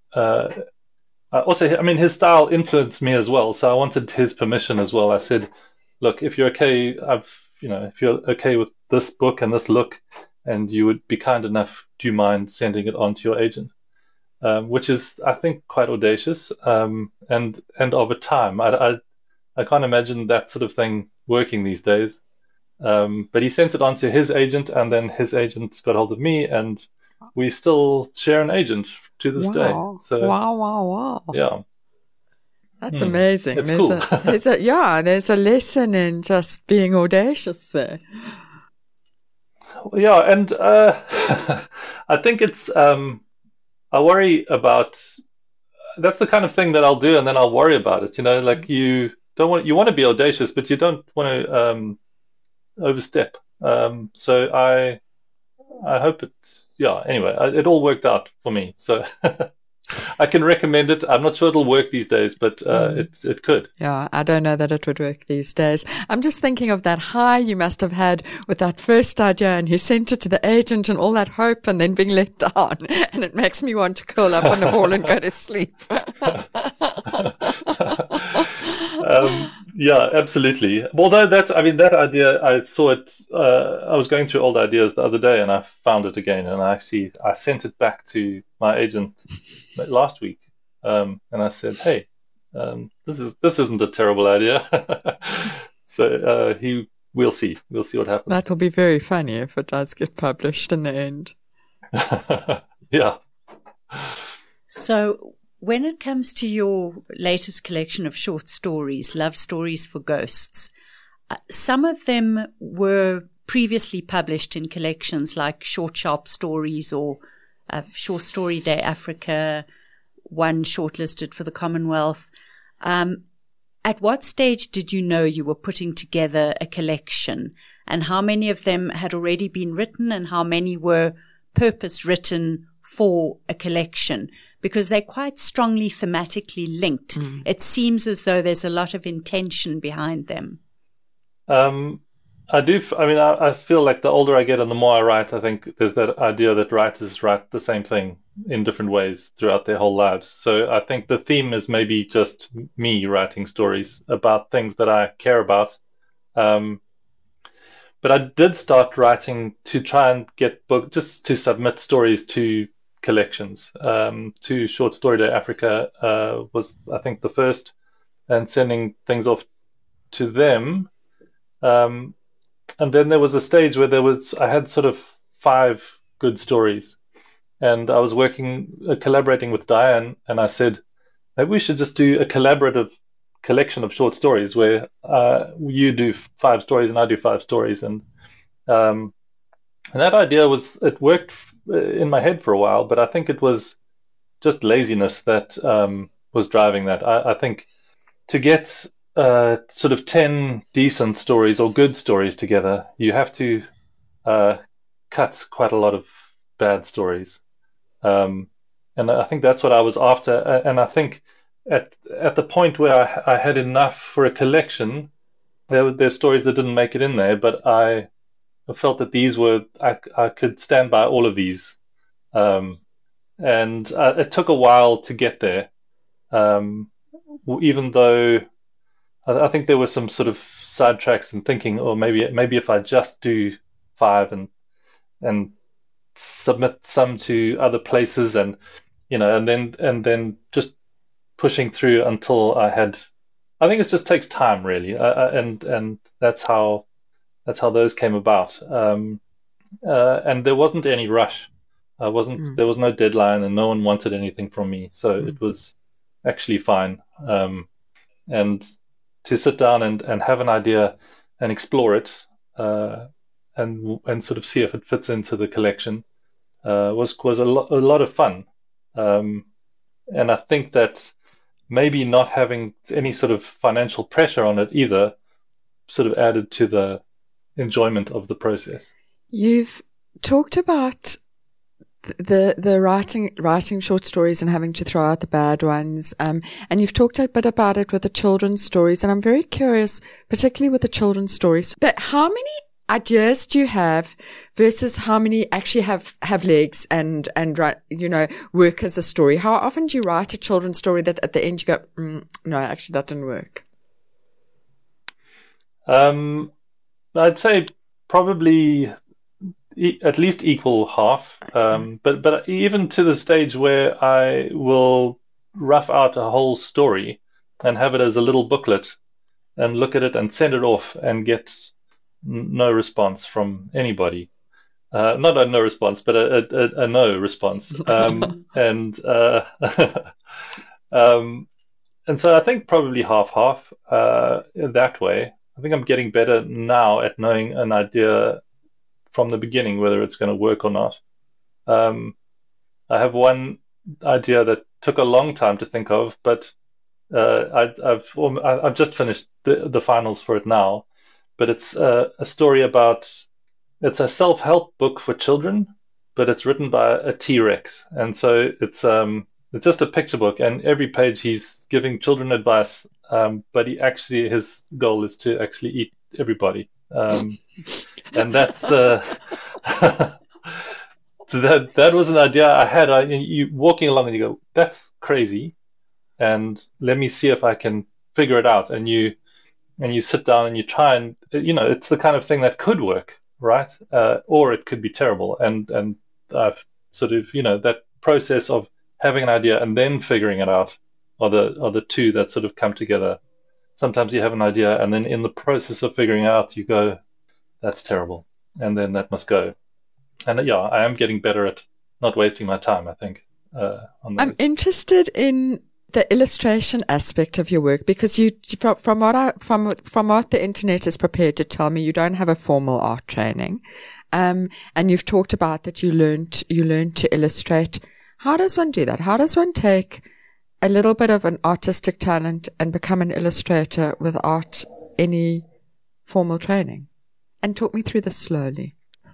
his style influenced me as well, so I wanted his permission as well. I said, "Look, if you're okay, if you're okay with this book and this look, and you would be kind enough, do you mind sending it on to your agent?" Which is, I think, quite audacious, and of a time. I can't imagine that sort of thing working these days. But he sent it on to his agent, and then his agent got hold of me, and we still share an agent to this day. So, wow. Yeah. That's amazing. It's cool. There's a lesson in just being audacious there. Yeah, and I think it's, I worry about, that's the kind of thing that I'll do, and then I'll worry about it. Like you want to be audacious, but you don't want to overstep. So I hope anyway, it all worked out for me. So I can recommend it. I'm not sure it'll work these days, but it could. Yeah, I don't know that it would work these days. I'm just thinking of that high you must have had with that first idea, and he sent it to the agent and all that hope, and then being let down. And it makes me want to curl up on the ball and go to sleep. Yeah, absolutely. Although that idea, I saw it, I was going through old ideas the other day, and I found it again, and I sent it back to my agent last week, and I said, "Hey, this isn't a terrible idea." So we'll see what happens. That will be very funny if it does get published in the end. Yeah. So, when it comes to your latest collection of short stories, Love Stories for Ghosts, some of them were previously published in collections like Short Sharp Stories or Short Story Day Africa, one shortlisted for the Commonwealth. At what stage did you know you were putting together a collection, and how many of them had already been written, and how many were purpose written for a collection? Because they're quite strongly thematically linked. It seems as though there's a lot of intention behind them. I do. I feel like the older I get and the more I write, I think there's that idea that writers write the same thing in different ways throughout their whole lives. So I think the theme is maybe just me writing stories about things that I care about. But I did start writing to try and get just to submit stories to collections. To Short Story Day Africa was, I think, the first, and sending things off to them. And then there was a stage where I had sort of 5 good stories, and I was collaborating with Diane, and I said, maybe we should just do a collaborative collection of short stories where you do 5 stories and I do 5 stories. And that idea it worked in my head for a while, but I think it was just laziness that was driving that. I think to get sort of 10 decent stories or good stories together, you have to cut quite a lot of bad stories. And I think that's what I was after. And I think at the point where I had enough for a collection, there's stories that didn't make it in there, but I felt that these were, I could stand by all of these. And it took a while to get there. Even though I think there were some sort of sidetracks and thinking, or maybe if I just do 5 and submit some to other places, and and then just pushing through until I think it just takes time, really, and that's how those came about. And there wasn't any rush. There was no deadline, and no one wanted anything from me, so it was actually fine. And to sit down and have an idea and explore it, and sort of see if it fits into the collection, was a lot of fun. And I think that maybe not having any sort of financial pressure on it either sort of added to the enjoyment of the process. You've talked about the writing short stories and having to throw out the bad ones, and you've talked a bit about it with the children's stories, and I'm very curious, particularly with the children's stories, that how many ideas do you have versus how many actually have legs and work as a story? How often do you write a children's story that at the end you go, no, actually that didn't work? I'd say probably at least equal half. But even to the stage where I will rough out a whole story and have it as a little booklet and look at it and send it off and get no response from anybody. Not a no response, but a no response. And so I think probably half that way. I think I'm getting better now at knowing an idea from the beginning whether it's going to work or not. I have one idea that took a long time to think of, but I've just finished the finals for it now. But it's a story it's a self-help book for children, but it's written by a T-Rex. And so it's just a picture book, and every page he's giving children advice, but his goal is to actually eat everybody. And that's that was an idea I had. You walking along and you go, that's crazy, and let me see if I can figure it out. And you sit down and you try, and it's the kind of thing that could work, right? Or it could be terrible. And I've sort of that process of having an idea and then figuring it out are the two that sort of come together. Sometimes you have an idea, and then in the process of figuring out, you go, that's terrible, and then that must go. And yeah, I am getting better at not wasting my time, I think. I'm interested in the illustration aspect of your work, because you, from what the internet is prepared to tell me, you don't have a formal art training, and you've talked about that you learned to illustrate. How does one do that? How does one take a little bit of an artistic talent and become an illustrator without any formal training? And talk me through this slowly.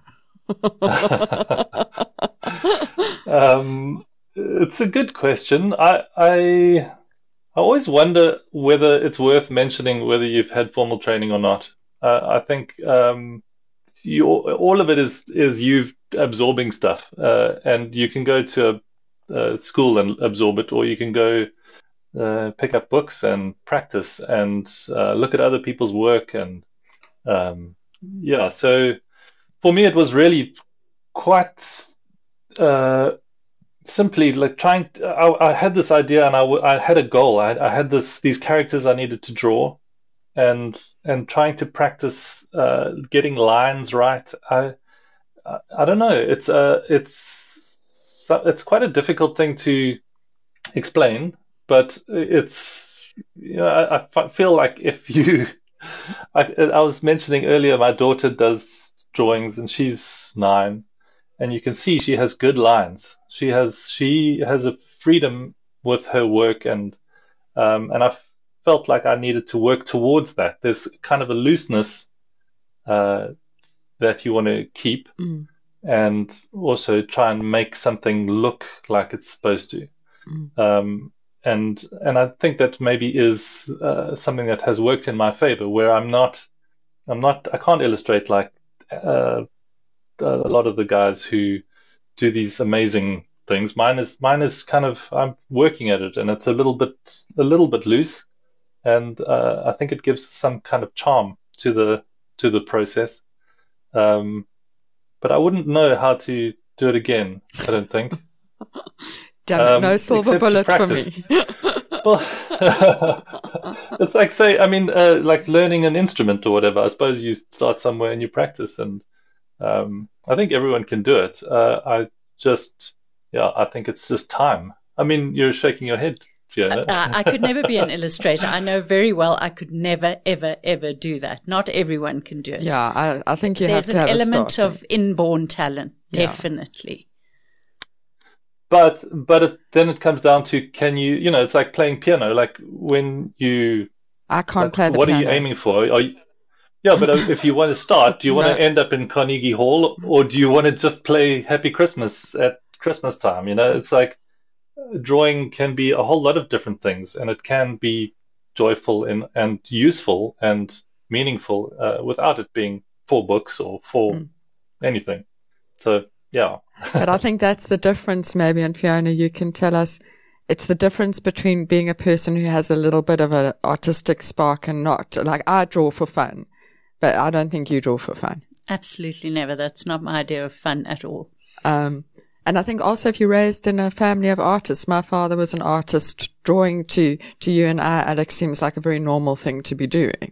It's a good question. I always wonder whether it's worth mentioning whether you've had formal training or not. I think all of it is you absorbing stuff, and you can go to a school and absorb it, or you can go pick up books and practice and look at other people's work. And so for me it was really quite simply like trying. I had this idea, and I had a goal. I had these characters I needed to draw, and trying to practice getting lines right. I don't know. It's quite a difficult thing to explain, but it's I feel like if you. I was mentioning earlier, my daughter does drawings, and she's 9. And you can see she has good lines. She has a freedom with her work, and I felt like I needed to work towards that. There's kind of a looseness that you want to keep, and also try and make something look like it's supposed to. And I think that maybe is something that has worked in my favor, where I can't illustrate like a lot of the guys who do these amazing things. Mine is kind of, I'm working at it, and it's a little bit loose, and I think it gives some kind of charm to the process. But I wouldn't know how to do it again, I don't think. Damn it, no silver bullet for me. Well, it's like, say, I mean, like learning an instrument or whatever. I suppose you start somewhere and you practice, and I think everyone can do it. I think it's just time. I mean, you're shaking your head, Fiona. I could never be an illustrator. I know very well I could never, ever, ever do that. Not everyone can do it. Yeah, I think there's an element of inborn talent, definitely. But then it comes down to, can you, it's like playing piano. Like when you... I can't play the piano. What are you piano. aiming for? But if you want to start, do you want to end up in Carnegie Hall, or do you want to just play Happy Christmas at Christmas time? It's like drawing can be a whole lot of different things, and it can be joyful and useful and meaningful without it being for books or for anything. So, yeah. But I think that's the difference, maybe, and Fiona, you can tell us. It's the difference between being a person who has a little bit of an artistic spark and not. Like, I draw for fun, but I don't think you draw for fun. Absolutely never. That's not my idea of fun at all. And I think also if you're raised in a family of artists, my father was an artist, drawing to you and I, Alex, seems like a very normal thing to be doing.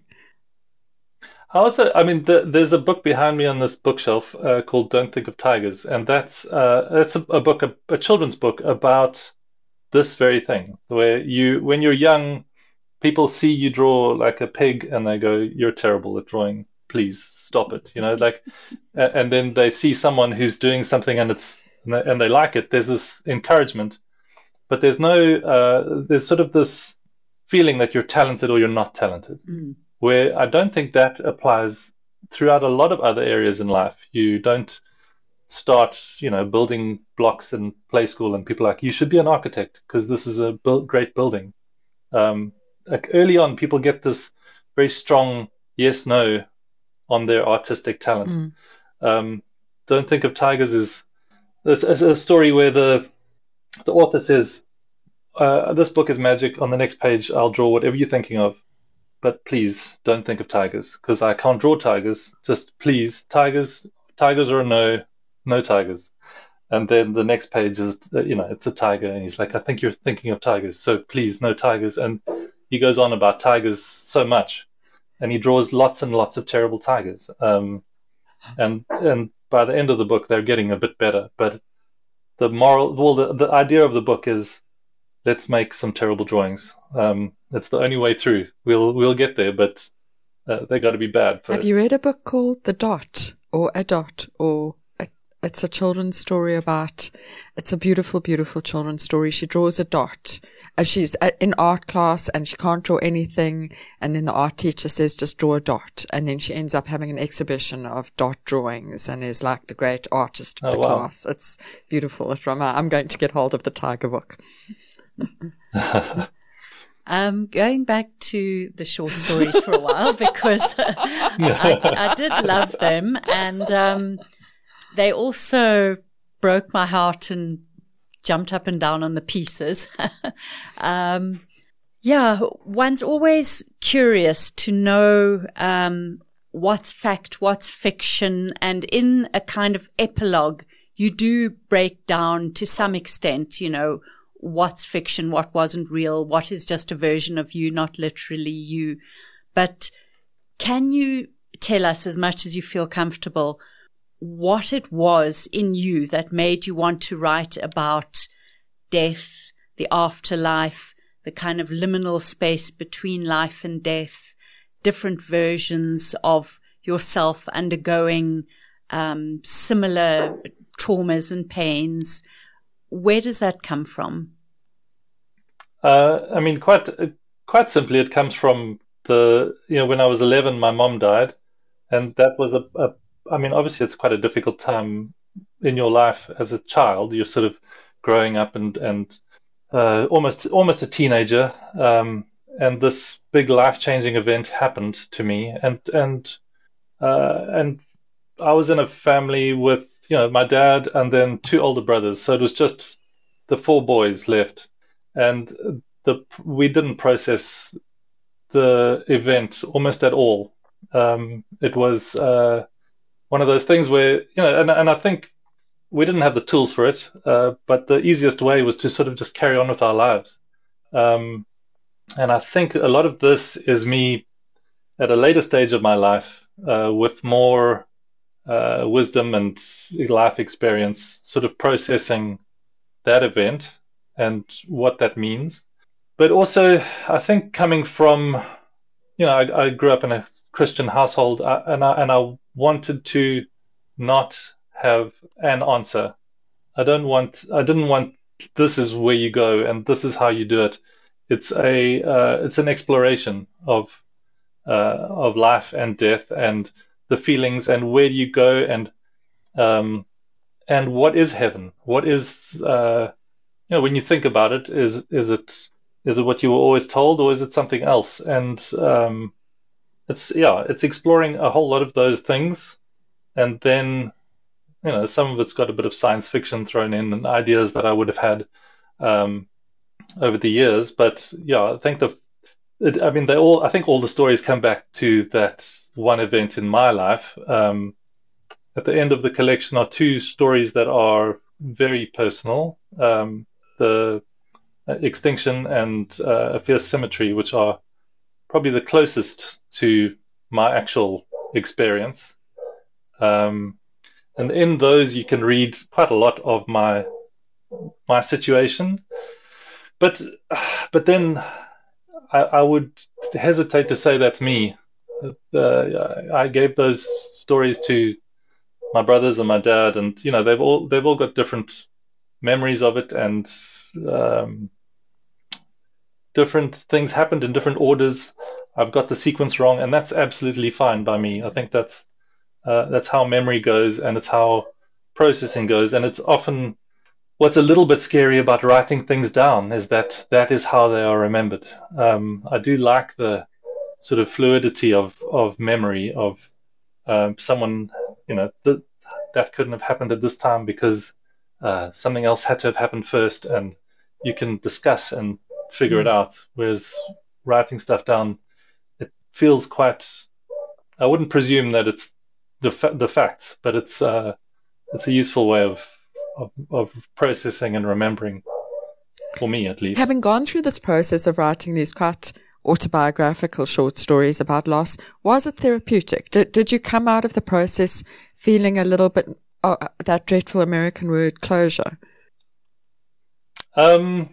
There's a book behind me on this bookshelf called Don't Think of Tigers, and that's a book, a children's book about this very thing, where when you're young, people see you draw like a pig and they go, "You're terrible at drawing. Please stop it." And then they see someone who's doing something and they like it. There's this encouragement, but there's sort of this feeling that you're talented or you're not talented. Where I don't think that applies throughout a lot of other areas in life. You don't start, building blocks in play school and people are like, you should be an architect because this is a great building. Like early on, people get this very strong yes, no on their artistic talent. Don't Think of Tigers is a story where the author says, this book is magic. On the next page, I'll draw whatever you're thinking of. But please don't think of tigers, because I can't draw tigers. Just please, tigers are no tigers. And then the next page is, it's a tiger. And he's like, I think you're thinking of tigers. So please, no tigers. And he goes on about tigers so much. And he draws lots and lots of terrible tigers. And by the end of the book, they're getting a bit better. But the idea of the book is, let's make some terrible drawings. It's the only way through. We'll get there, but they got to be bad first. Have you read a book called The Dot, or A Dot, or it's a children's story about? It's a beautiful, beautiful children's story. She draws a dot. She's in art class and she can't draw anything, and then the art teacher says just draw a dot, and then she ends up having an exhibition of dot drawings and is like the great artist of the class. It's beautiful. I'm going to get hold of the tiger book. Going back to the short stories for a while, because I did love them, and they also broke my heart and jumped up and down on the pieces. One's always curious to know what's fact, what's fiction, and in a kind of epilogue, you do break down to some extent, what's fiction, what wasn't real, what is just a version of you, not literally you. But can you tell us, as much as you feel comfortable, what it was in you that made you want to write about death, the afterlife, the kind of liminal space between life and death, different versions of yourself undergoing similar traumas and pains? Where does that come from? I mean, quite simply, it comes from when I was 11, my mom died, and that was I mean, obviously, it's quite a difficult time in your life as a child. You're sort of growing up and almost a teenager, and this big life-changing event happened to me, and I was in a family with my dad and then two older brothers, so it was just the four boys left, and we didn't process the event almost at all. It was one of those things where and I think we didn't have the tools for it, but the easiest way was to sort of just carry on with our lives. Um, and I think a lot of this is me at a later stage of my life, with more wisdom and life experience, sort of processing that event and what that means. But also, I think coming from, I grew up in a Christian household, and I wanted to not have an answer. I didn't want this is where you go and this is how you do it. It's an exploration of life and death and the feelings and where do you go and what is heaven? What is when you think about it, is it what you were always told, or is it something else? And it's exploring a whole lot of those things, and then some of it's got a bit of science fiction thrown in and ideas that I would have had over the years. But yeah, I think I think all the stories come back to that one event in my life. At the end of the collection are two stories that are very personal: the extinction and a fierce symmetry, which are probably the closest to my actual experience. And in those, you can read quite a lot of my situation, but then I would hesitate to say that's me. I gave those stories to my brothers and my dad, and they've all got different memories of it, and different things happened in different orders. I've got the sequence wrong, and that's absolutely fine by me. I think that's how memory goes, and it's how processing goes, and it's often what's a little bit scary about writing things down is that is how they are remembered. I do like the sort of fluidity of memory of someone, that couldn't have happened at this time because something else had to have happened first, and you can discuss and figure it out. Whereas writing stuff down, it feels quite. I wouldn't presume that it's the facts, but it's a useful way of processing and remembering, for me at least. Having gone through this process of writing these quite autobiographical short stories about loss, was it therapeutic? Did you come out of the process feeling a little bit that dreadful American word closure? I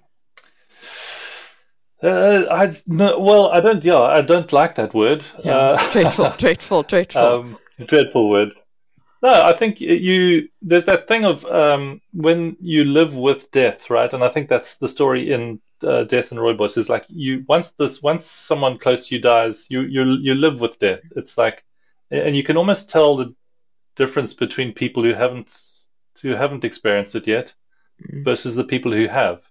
don't like that word. Yeah. Dreadful. Dreadful word. No, I think there's that thing of when you live with death, right? And I think that's the story in Death and Rooibos, is like once someone close to you dies, you live with death. It's like, and you can almost tell the difference between people who haven't experienced it yet versus the people who have.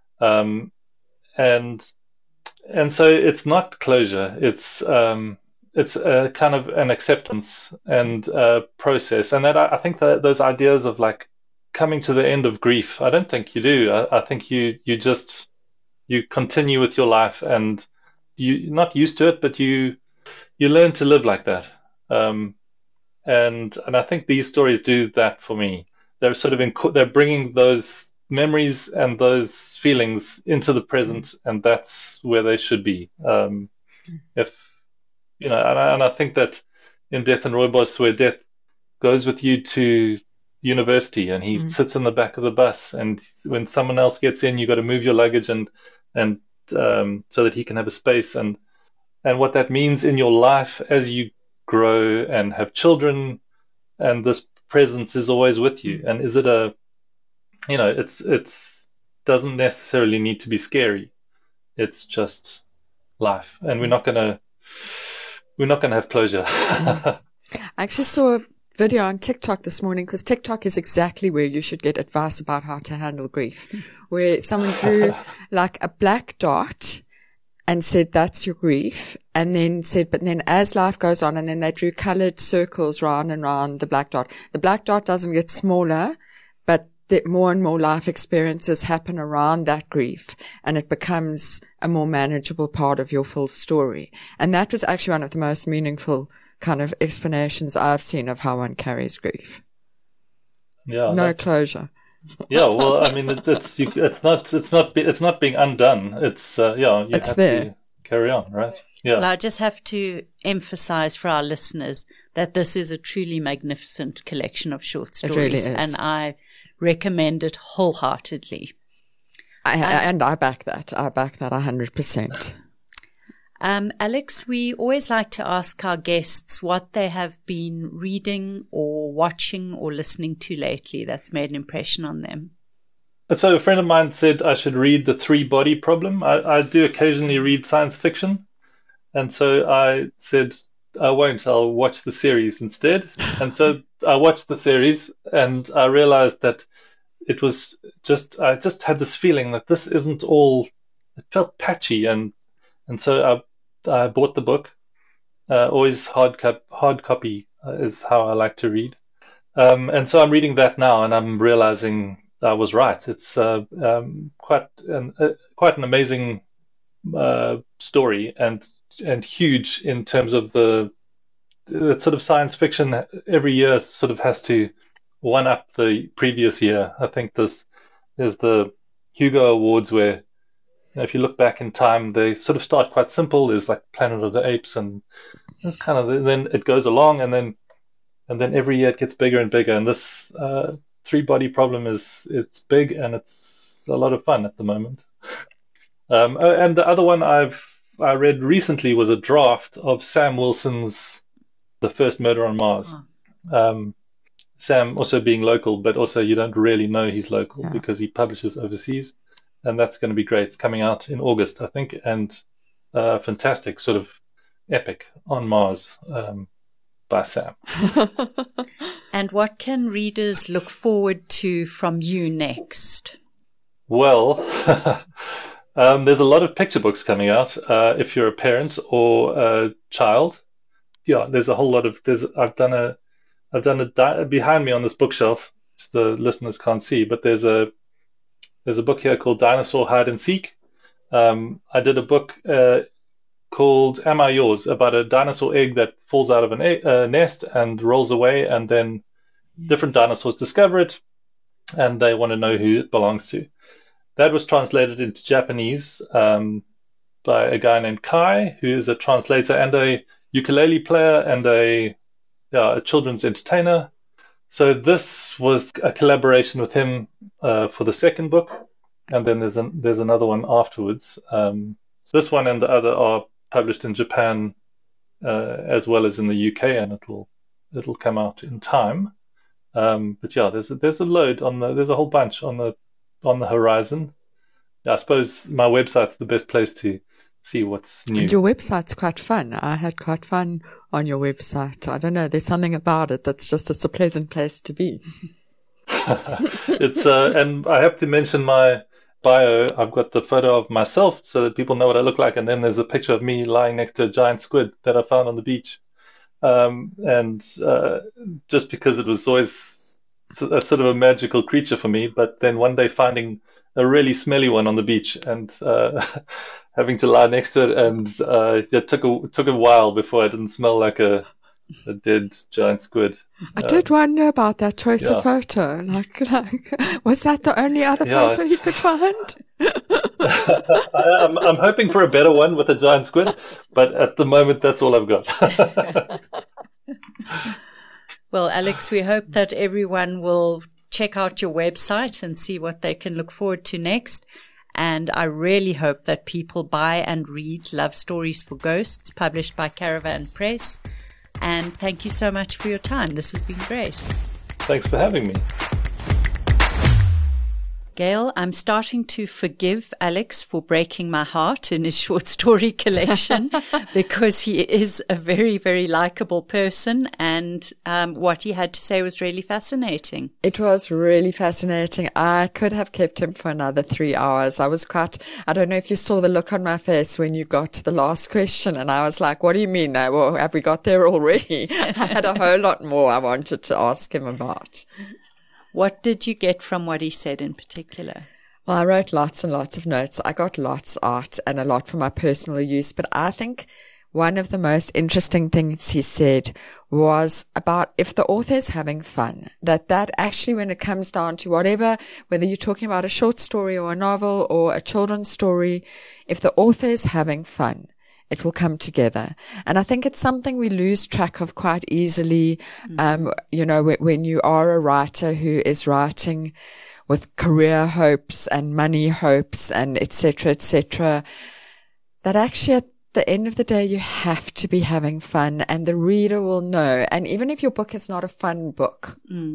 And so it's not closure. It's a kind of an acceptance and process. And that I think that those ideas of like coming to the end of grief, I don't think you do. I think you continue with your life, and you're not used to it, but you learn to live like that. And I think these stories do that for me. They're sort of they're bringing those memories and those feelings into the present, and that's where they should be. And I think that in Death and Rooibos, where death goes with you to university and he sits in the back of the bus, and when someone else gets in, you got to move your luggage and so that he can have a space, and what that means in your life as you grow and have children, and this presence is always with you. And is it it's doesn't necessarily need to be scary. it's just life, and we're not gonna have closure. I actually saw a video on TikTok this morning, because TikTok is exactly where you should get advice about how to handle grief, where someone drew like a black dot and said, that's your grief. And then said, but then as life goes on, and then they drew colored circles round and round the black dot. The black dot doesn't get smaller, but that more and more life experiences happen around that grief, and it becomes a more manageable part of your full story. And that was actually one of the most meaningful kind of explanations I've seen of how one carries grief. Yeah. No closure. Yeah. Well, I mean, it's not being undone. It's have to carry on, right? Yeah. Well, I just have to emphasize for our listeners that this is a truly magnificent collection of short stories. It really is. And I recommend it wholeheartedly. And I back that. I back that 100%. Alex, we always like to ask our guests what they have been reading or watching or listening to lately that's made an impression on them. So a friend of mine said I should read The Three-Body Problem. I do occasionally read science fiction. And so I said, I won't. I'll watch the series instead. And so I watched the series, and I realized that it was I just had this feeling that this isn't all, it felt patchy. And so I bought the book. Always hard copy is how I like to read. And so I'm reading that now, and I'm realizing I was right. It's quite an amazing story, and huge in terms of the sort of science fiction every year sort of has to one up the previous year. I think there's the Hugo Awards where, if you look back in time, they sort of start quite simple. There's like Planet of the Apes, and it's kind of, then it goes along, and then every year it gets bigger and bigger. And this Three-Body Problem it's big, and it's a lot of fun at the moment. And the other one I read recently was a draft of Sam Wilson's The First Murder on Mars. Sam also being local, but also you don't really know he's local because he publishes overseas. And that's going to be great. It's coming out in August, I think, and fantastic, sort of epic on Mars by Sam. And what can readers look forward to from you next? Well, there's a lot of picture books coming out. If you're a parent or a child, there's a whole lot of. I've done a behind me on this bookshelf. The listeners can't see, but there's a book here called Dinosaur Hide and Seek. I did a book called Am I Yours? About a dinosaur egg that falls out of a nest and rolls away, and then different dinosaurs discover it, and they want to know who it belongs to. That was translated into Japanese by a guy named Kai, who is a translator and a ukulele player and a children's entertainer. So this was a collaboration with him for the second book, and then there's another one afterwards. So this one and the other are published in Japan as well as in the UK, and it'll come out in time. But yeah, there's a load there's a whole bunch on the horizon. I suppose my website's the best place to see what's new. And your website's quite fun. I had quite fun on your website. I don't know, there's something about it that's just, it's a pleasant place to be. It's and I have to mention my bio. I've got the photo of myself so that people know what I look like, and then there's a picture of me lying next to a giant squid that I found on the beach. And just because it was always a sort of a magical creature for me, but then one day finding a really smelly one on the beach and having to lie next to it, and it took a while before I didn't smell like a dead giant squid. I did wonder about that choice of photo. Like, was that the only other photo you could find? I'm hoping for a better one with a giant squid, but at the moment, that's all I've got. Well, Alex, we hope that everyone will check out your website and see what they can look forward to next. And I really hope that people buy and read Love Stories for Ghosts, published by Caravan Press. And thank you so much for your time. This has been great. Thanks for having me. Gail, I'm starting to forgive Alex for breaking my heart in his short story collection because he is a very, very likable person, and what he had to say was really fascinating. It was really fascinating. I could have kept him for another 3 hours. I don't know if you saw the look on my face when you got to the last question, and I was like, what do you mean? Well, have we got there already? I had a whole lot more I wanted to ask him about. What did you get from what he said in particular? Well, I wrote lots and lots of notes. I got lots out and a lot for my personal use, but I think one of the most interesting things he said was about if the author is having fun, that actually when it comes down to whether you're talking about a short story or a novel or a children's story, if the author is having fun, it will come together. And I think it's something we lose track of quite easily. When you are a writer who is writing with career hopes and money hopes and et cetera, that actually at the end of the day, you have to be having fun and the reader will know. And even if your book is not a fun book,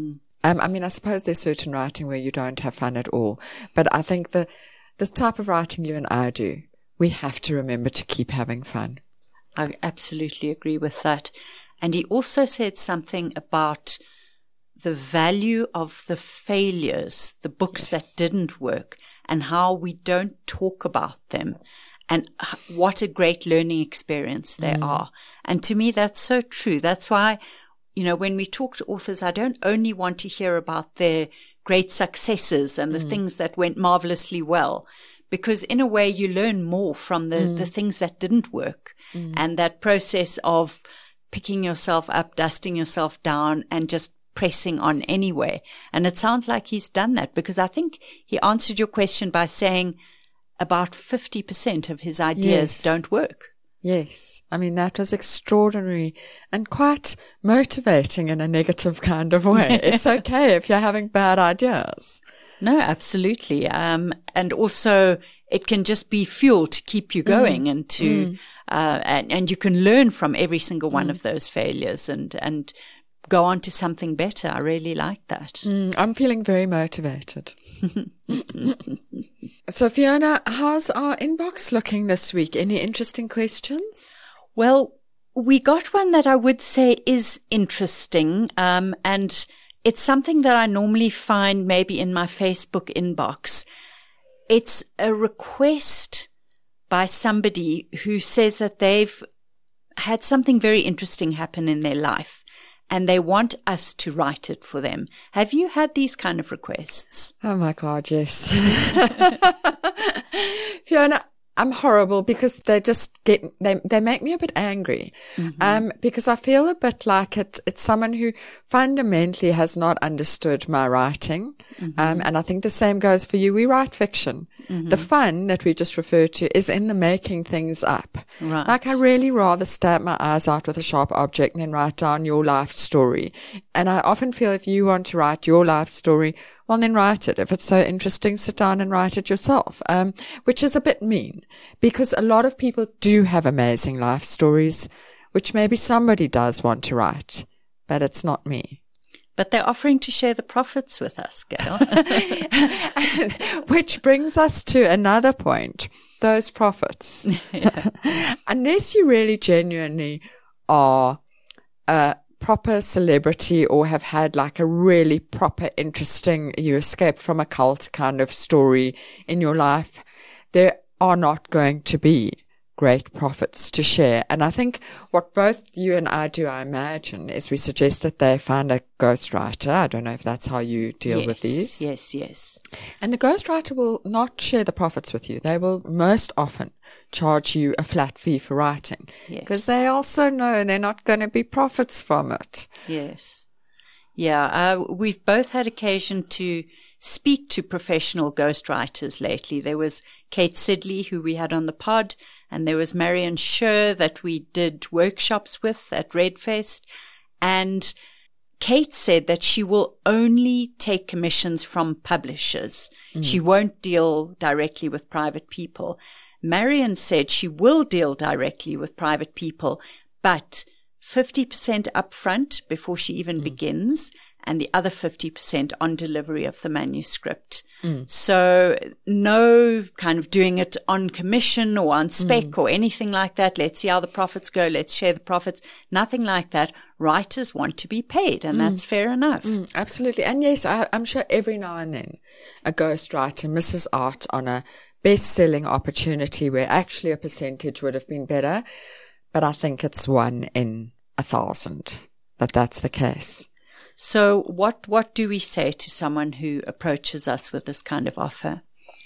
I suppose there's certain writing where you don't have fun at all. But I think this type of writing you and I do, we have to remember to keep having fun. I absolutely agree with that. And he also said something about the value of the failures, the books that didn't work, and how we don't talk about them, and what a great learning experience they are. And to me, that's so true. That's why, when we talk to authors, I don't only want to hear about their great successes and the things that went marvelously well, because in a way you learn more from the things that didn't work, and that process of picking yourself up, dusting yourself down, and just pressing on anyway. And it sounds like he's done that, because I think he answered your question by saying about 50% of his ideas don't work. Yes. I mean, that was extraordinary and quite motivating in a negative kind of way. It's okay if you're having bad ideas. No, absolutely. And also it can just be fuel to keep you going and to, and you can learn from every single one of those failures and go on to something better. I really like that. I'm feeling very motivated. So Fiona, how's our inbox looking this week? Any interesting questions? Well, we got one that I would say is interesting, and it's something that I normally find maybe in my Facebook inbox. It's a request by somebody who says that they've had something very interesting happen in their life and they want us to write it for them. Have you had these kind of requests? Oh my God, yes. Fiona, I'm horrible because they just they make me a bit angry. Because I feel a bit like it's someone who fundamentally has not understood my writing. And I think the same goes for you. We write fiction. The fun that we just refer to is in the making things up. Right. Like I really rather stab my eyes out with a sharp object than write down your life story. And I often feel if you want to write your life story, well, then write it. If it's so interesting, sit down and write it yourself, which is a bit mean because a lot of people do have amazing life stories, which maybe somebody does want to write, but it's not me. But they're offering to share the profits with us, Gail. Which brings us to another point, those profits. Unless you really genuinely are a proper celebrity or have had like a really proper interesting, you escaped from a cult kind of story in your life, there are not going to be great profits to share. And I think what both you and I do, I imagine, is we suggest that they find a ghostwriter. I don't know if that's how you deal with these. Yes. And the ghostwriter will not share the profits with you. They will most often charge you a flat fee for writing because they also know they're not going to be profits from it. Yes. Yeah. We've both had occasion to speak to professional ghostwriters lately. There was Kate Sidley, who we had on the pod, and there was Marion Scher that we did workshops with at Redfest. And Kate said that she will only take commissions from publishers. She won't deal directly with private people. Marion said she will deal directly with private people, but 50% upfront before she even begins, and the other 50% on delivery of the manuscript. So no kind of doing it on commission or on spec or anything like that. Let's see how the profits go. Let's share the profits. Nothing like that. Writers want to be paid, and that's fair enough. Absolutely. And yes, I'm sure every now and then a ghostwriter misses out on a best-selling opportunity where actually a percentage would have been better. But I think it's 1 in 1,000 that's the case. So what do we say to someone who approaches us with this kind of offer?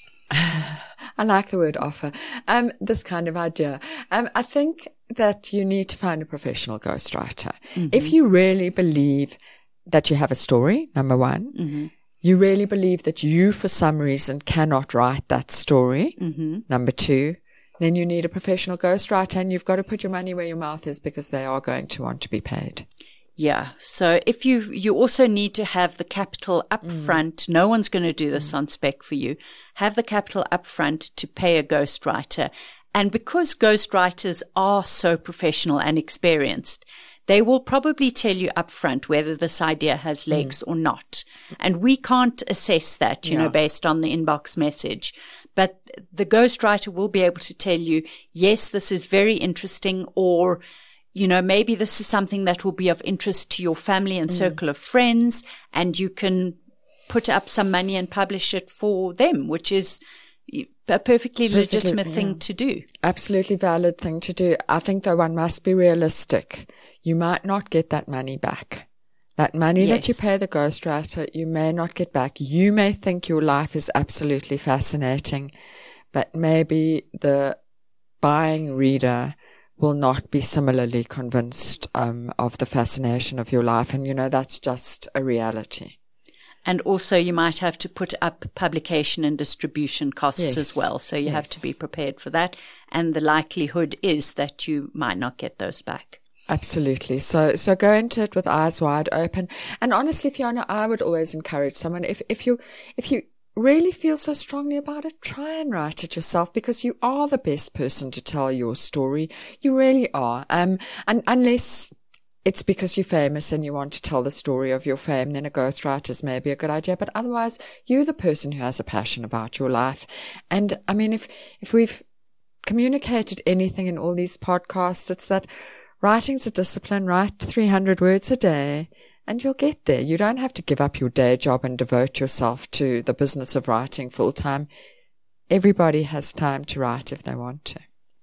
I like the word offer. This kind of idea. I think that you need to find a professional ghostwriter. If you really believe that you have a story, number one, you really believe that you, for some reason, cannot write that story, number two, then you need a professional ghostwriter, and you've got to put your money where your mouth is, because they are going to want to be paid. Yeah. So if you also need to have the capital up front. No one's going to do this on spec for you. Have the capital up front to pay a ghostwriter. And because ghostwriters are so professional and experienced, they will probably tell you up front whether this idea has legs or not. And we can't assess that, you know, based on the inbox message. But the ghostwriter will be able to tell you, yes, this is very interesting, or you know, maybe this is something that will be of interest to your family and circle of friends, and you can put up some money and publish it for them, which is a perfectly legitimate thing to do. Absolutely valid thing to do. I think, though, one must be realistic. You might not get that money back. That money that you pay the ghostwriter, you may not get back. You may think your life is absolutely fascinating, but maybe the buying reader will not be similarly convinced of the fascination of your life. And, you know, that's just a reality. And also you might have to put up publication and distribution costs as well. So you have to be prepared for that. And the likelihood is that you might not get those back. Absolutely. So go into it with eyes wide open. And honestly, Fiona, I would always encourage someone, if you really feel so strongly about it, try and write it yourself, because you are the best person to tell your story. You really are. And unless it's because you're famous and you want to tell the story of your fame, then a ghostwriter is maybe a good idea. But otherwise, you're the person who has a passion about your life. And I mean, if we've communicated anything in all these podcasts, it's that writing's a discipline. Write 300 words a day, and you'll get there. You don't have to give up your day job and devote yourself to the business of writing full time. Everybody has time to write if they want to.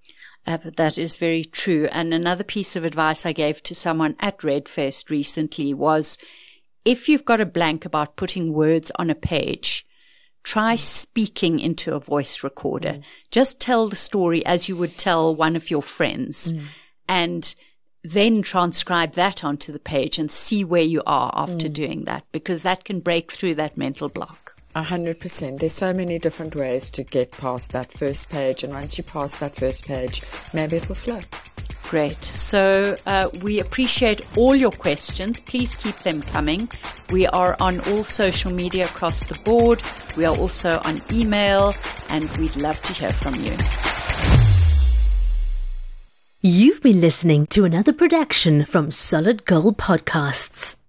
That is very true. And another piece of advice I gave to someone at Redfest recently was, if you've got a blank about putting words on a page, try speaking into a voice recorder. Just tell the story as you would tell one of your friends. And then transcribe that onto the page and see where you are after doing that, because that can break through that mental block. 100%. There's so many different ways to get past that first page, and once you pass that first page, maybe it will flow. Great. So we appreciate all your questions. Please keep them coming. We are on all social media across the board. We are also on email, and we'd love to hear from you. You've been listening to another production from Solid Gold Podcasts.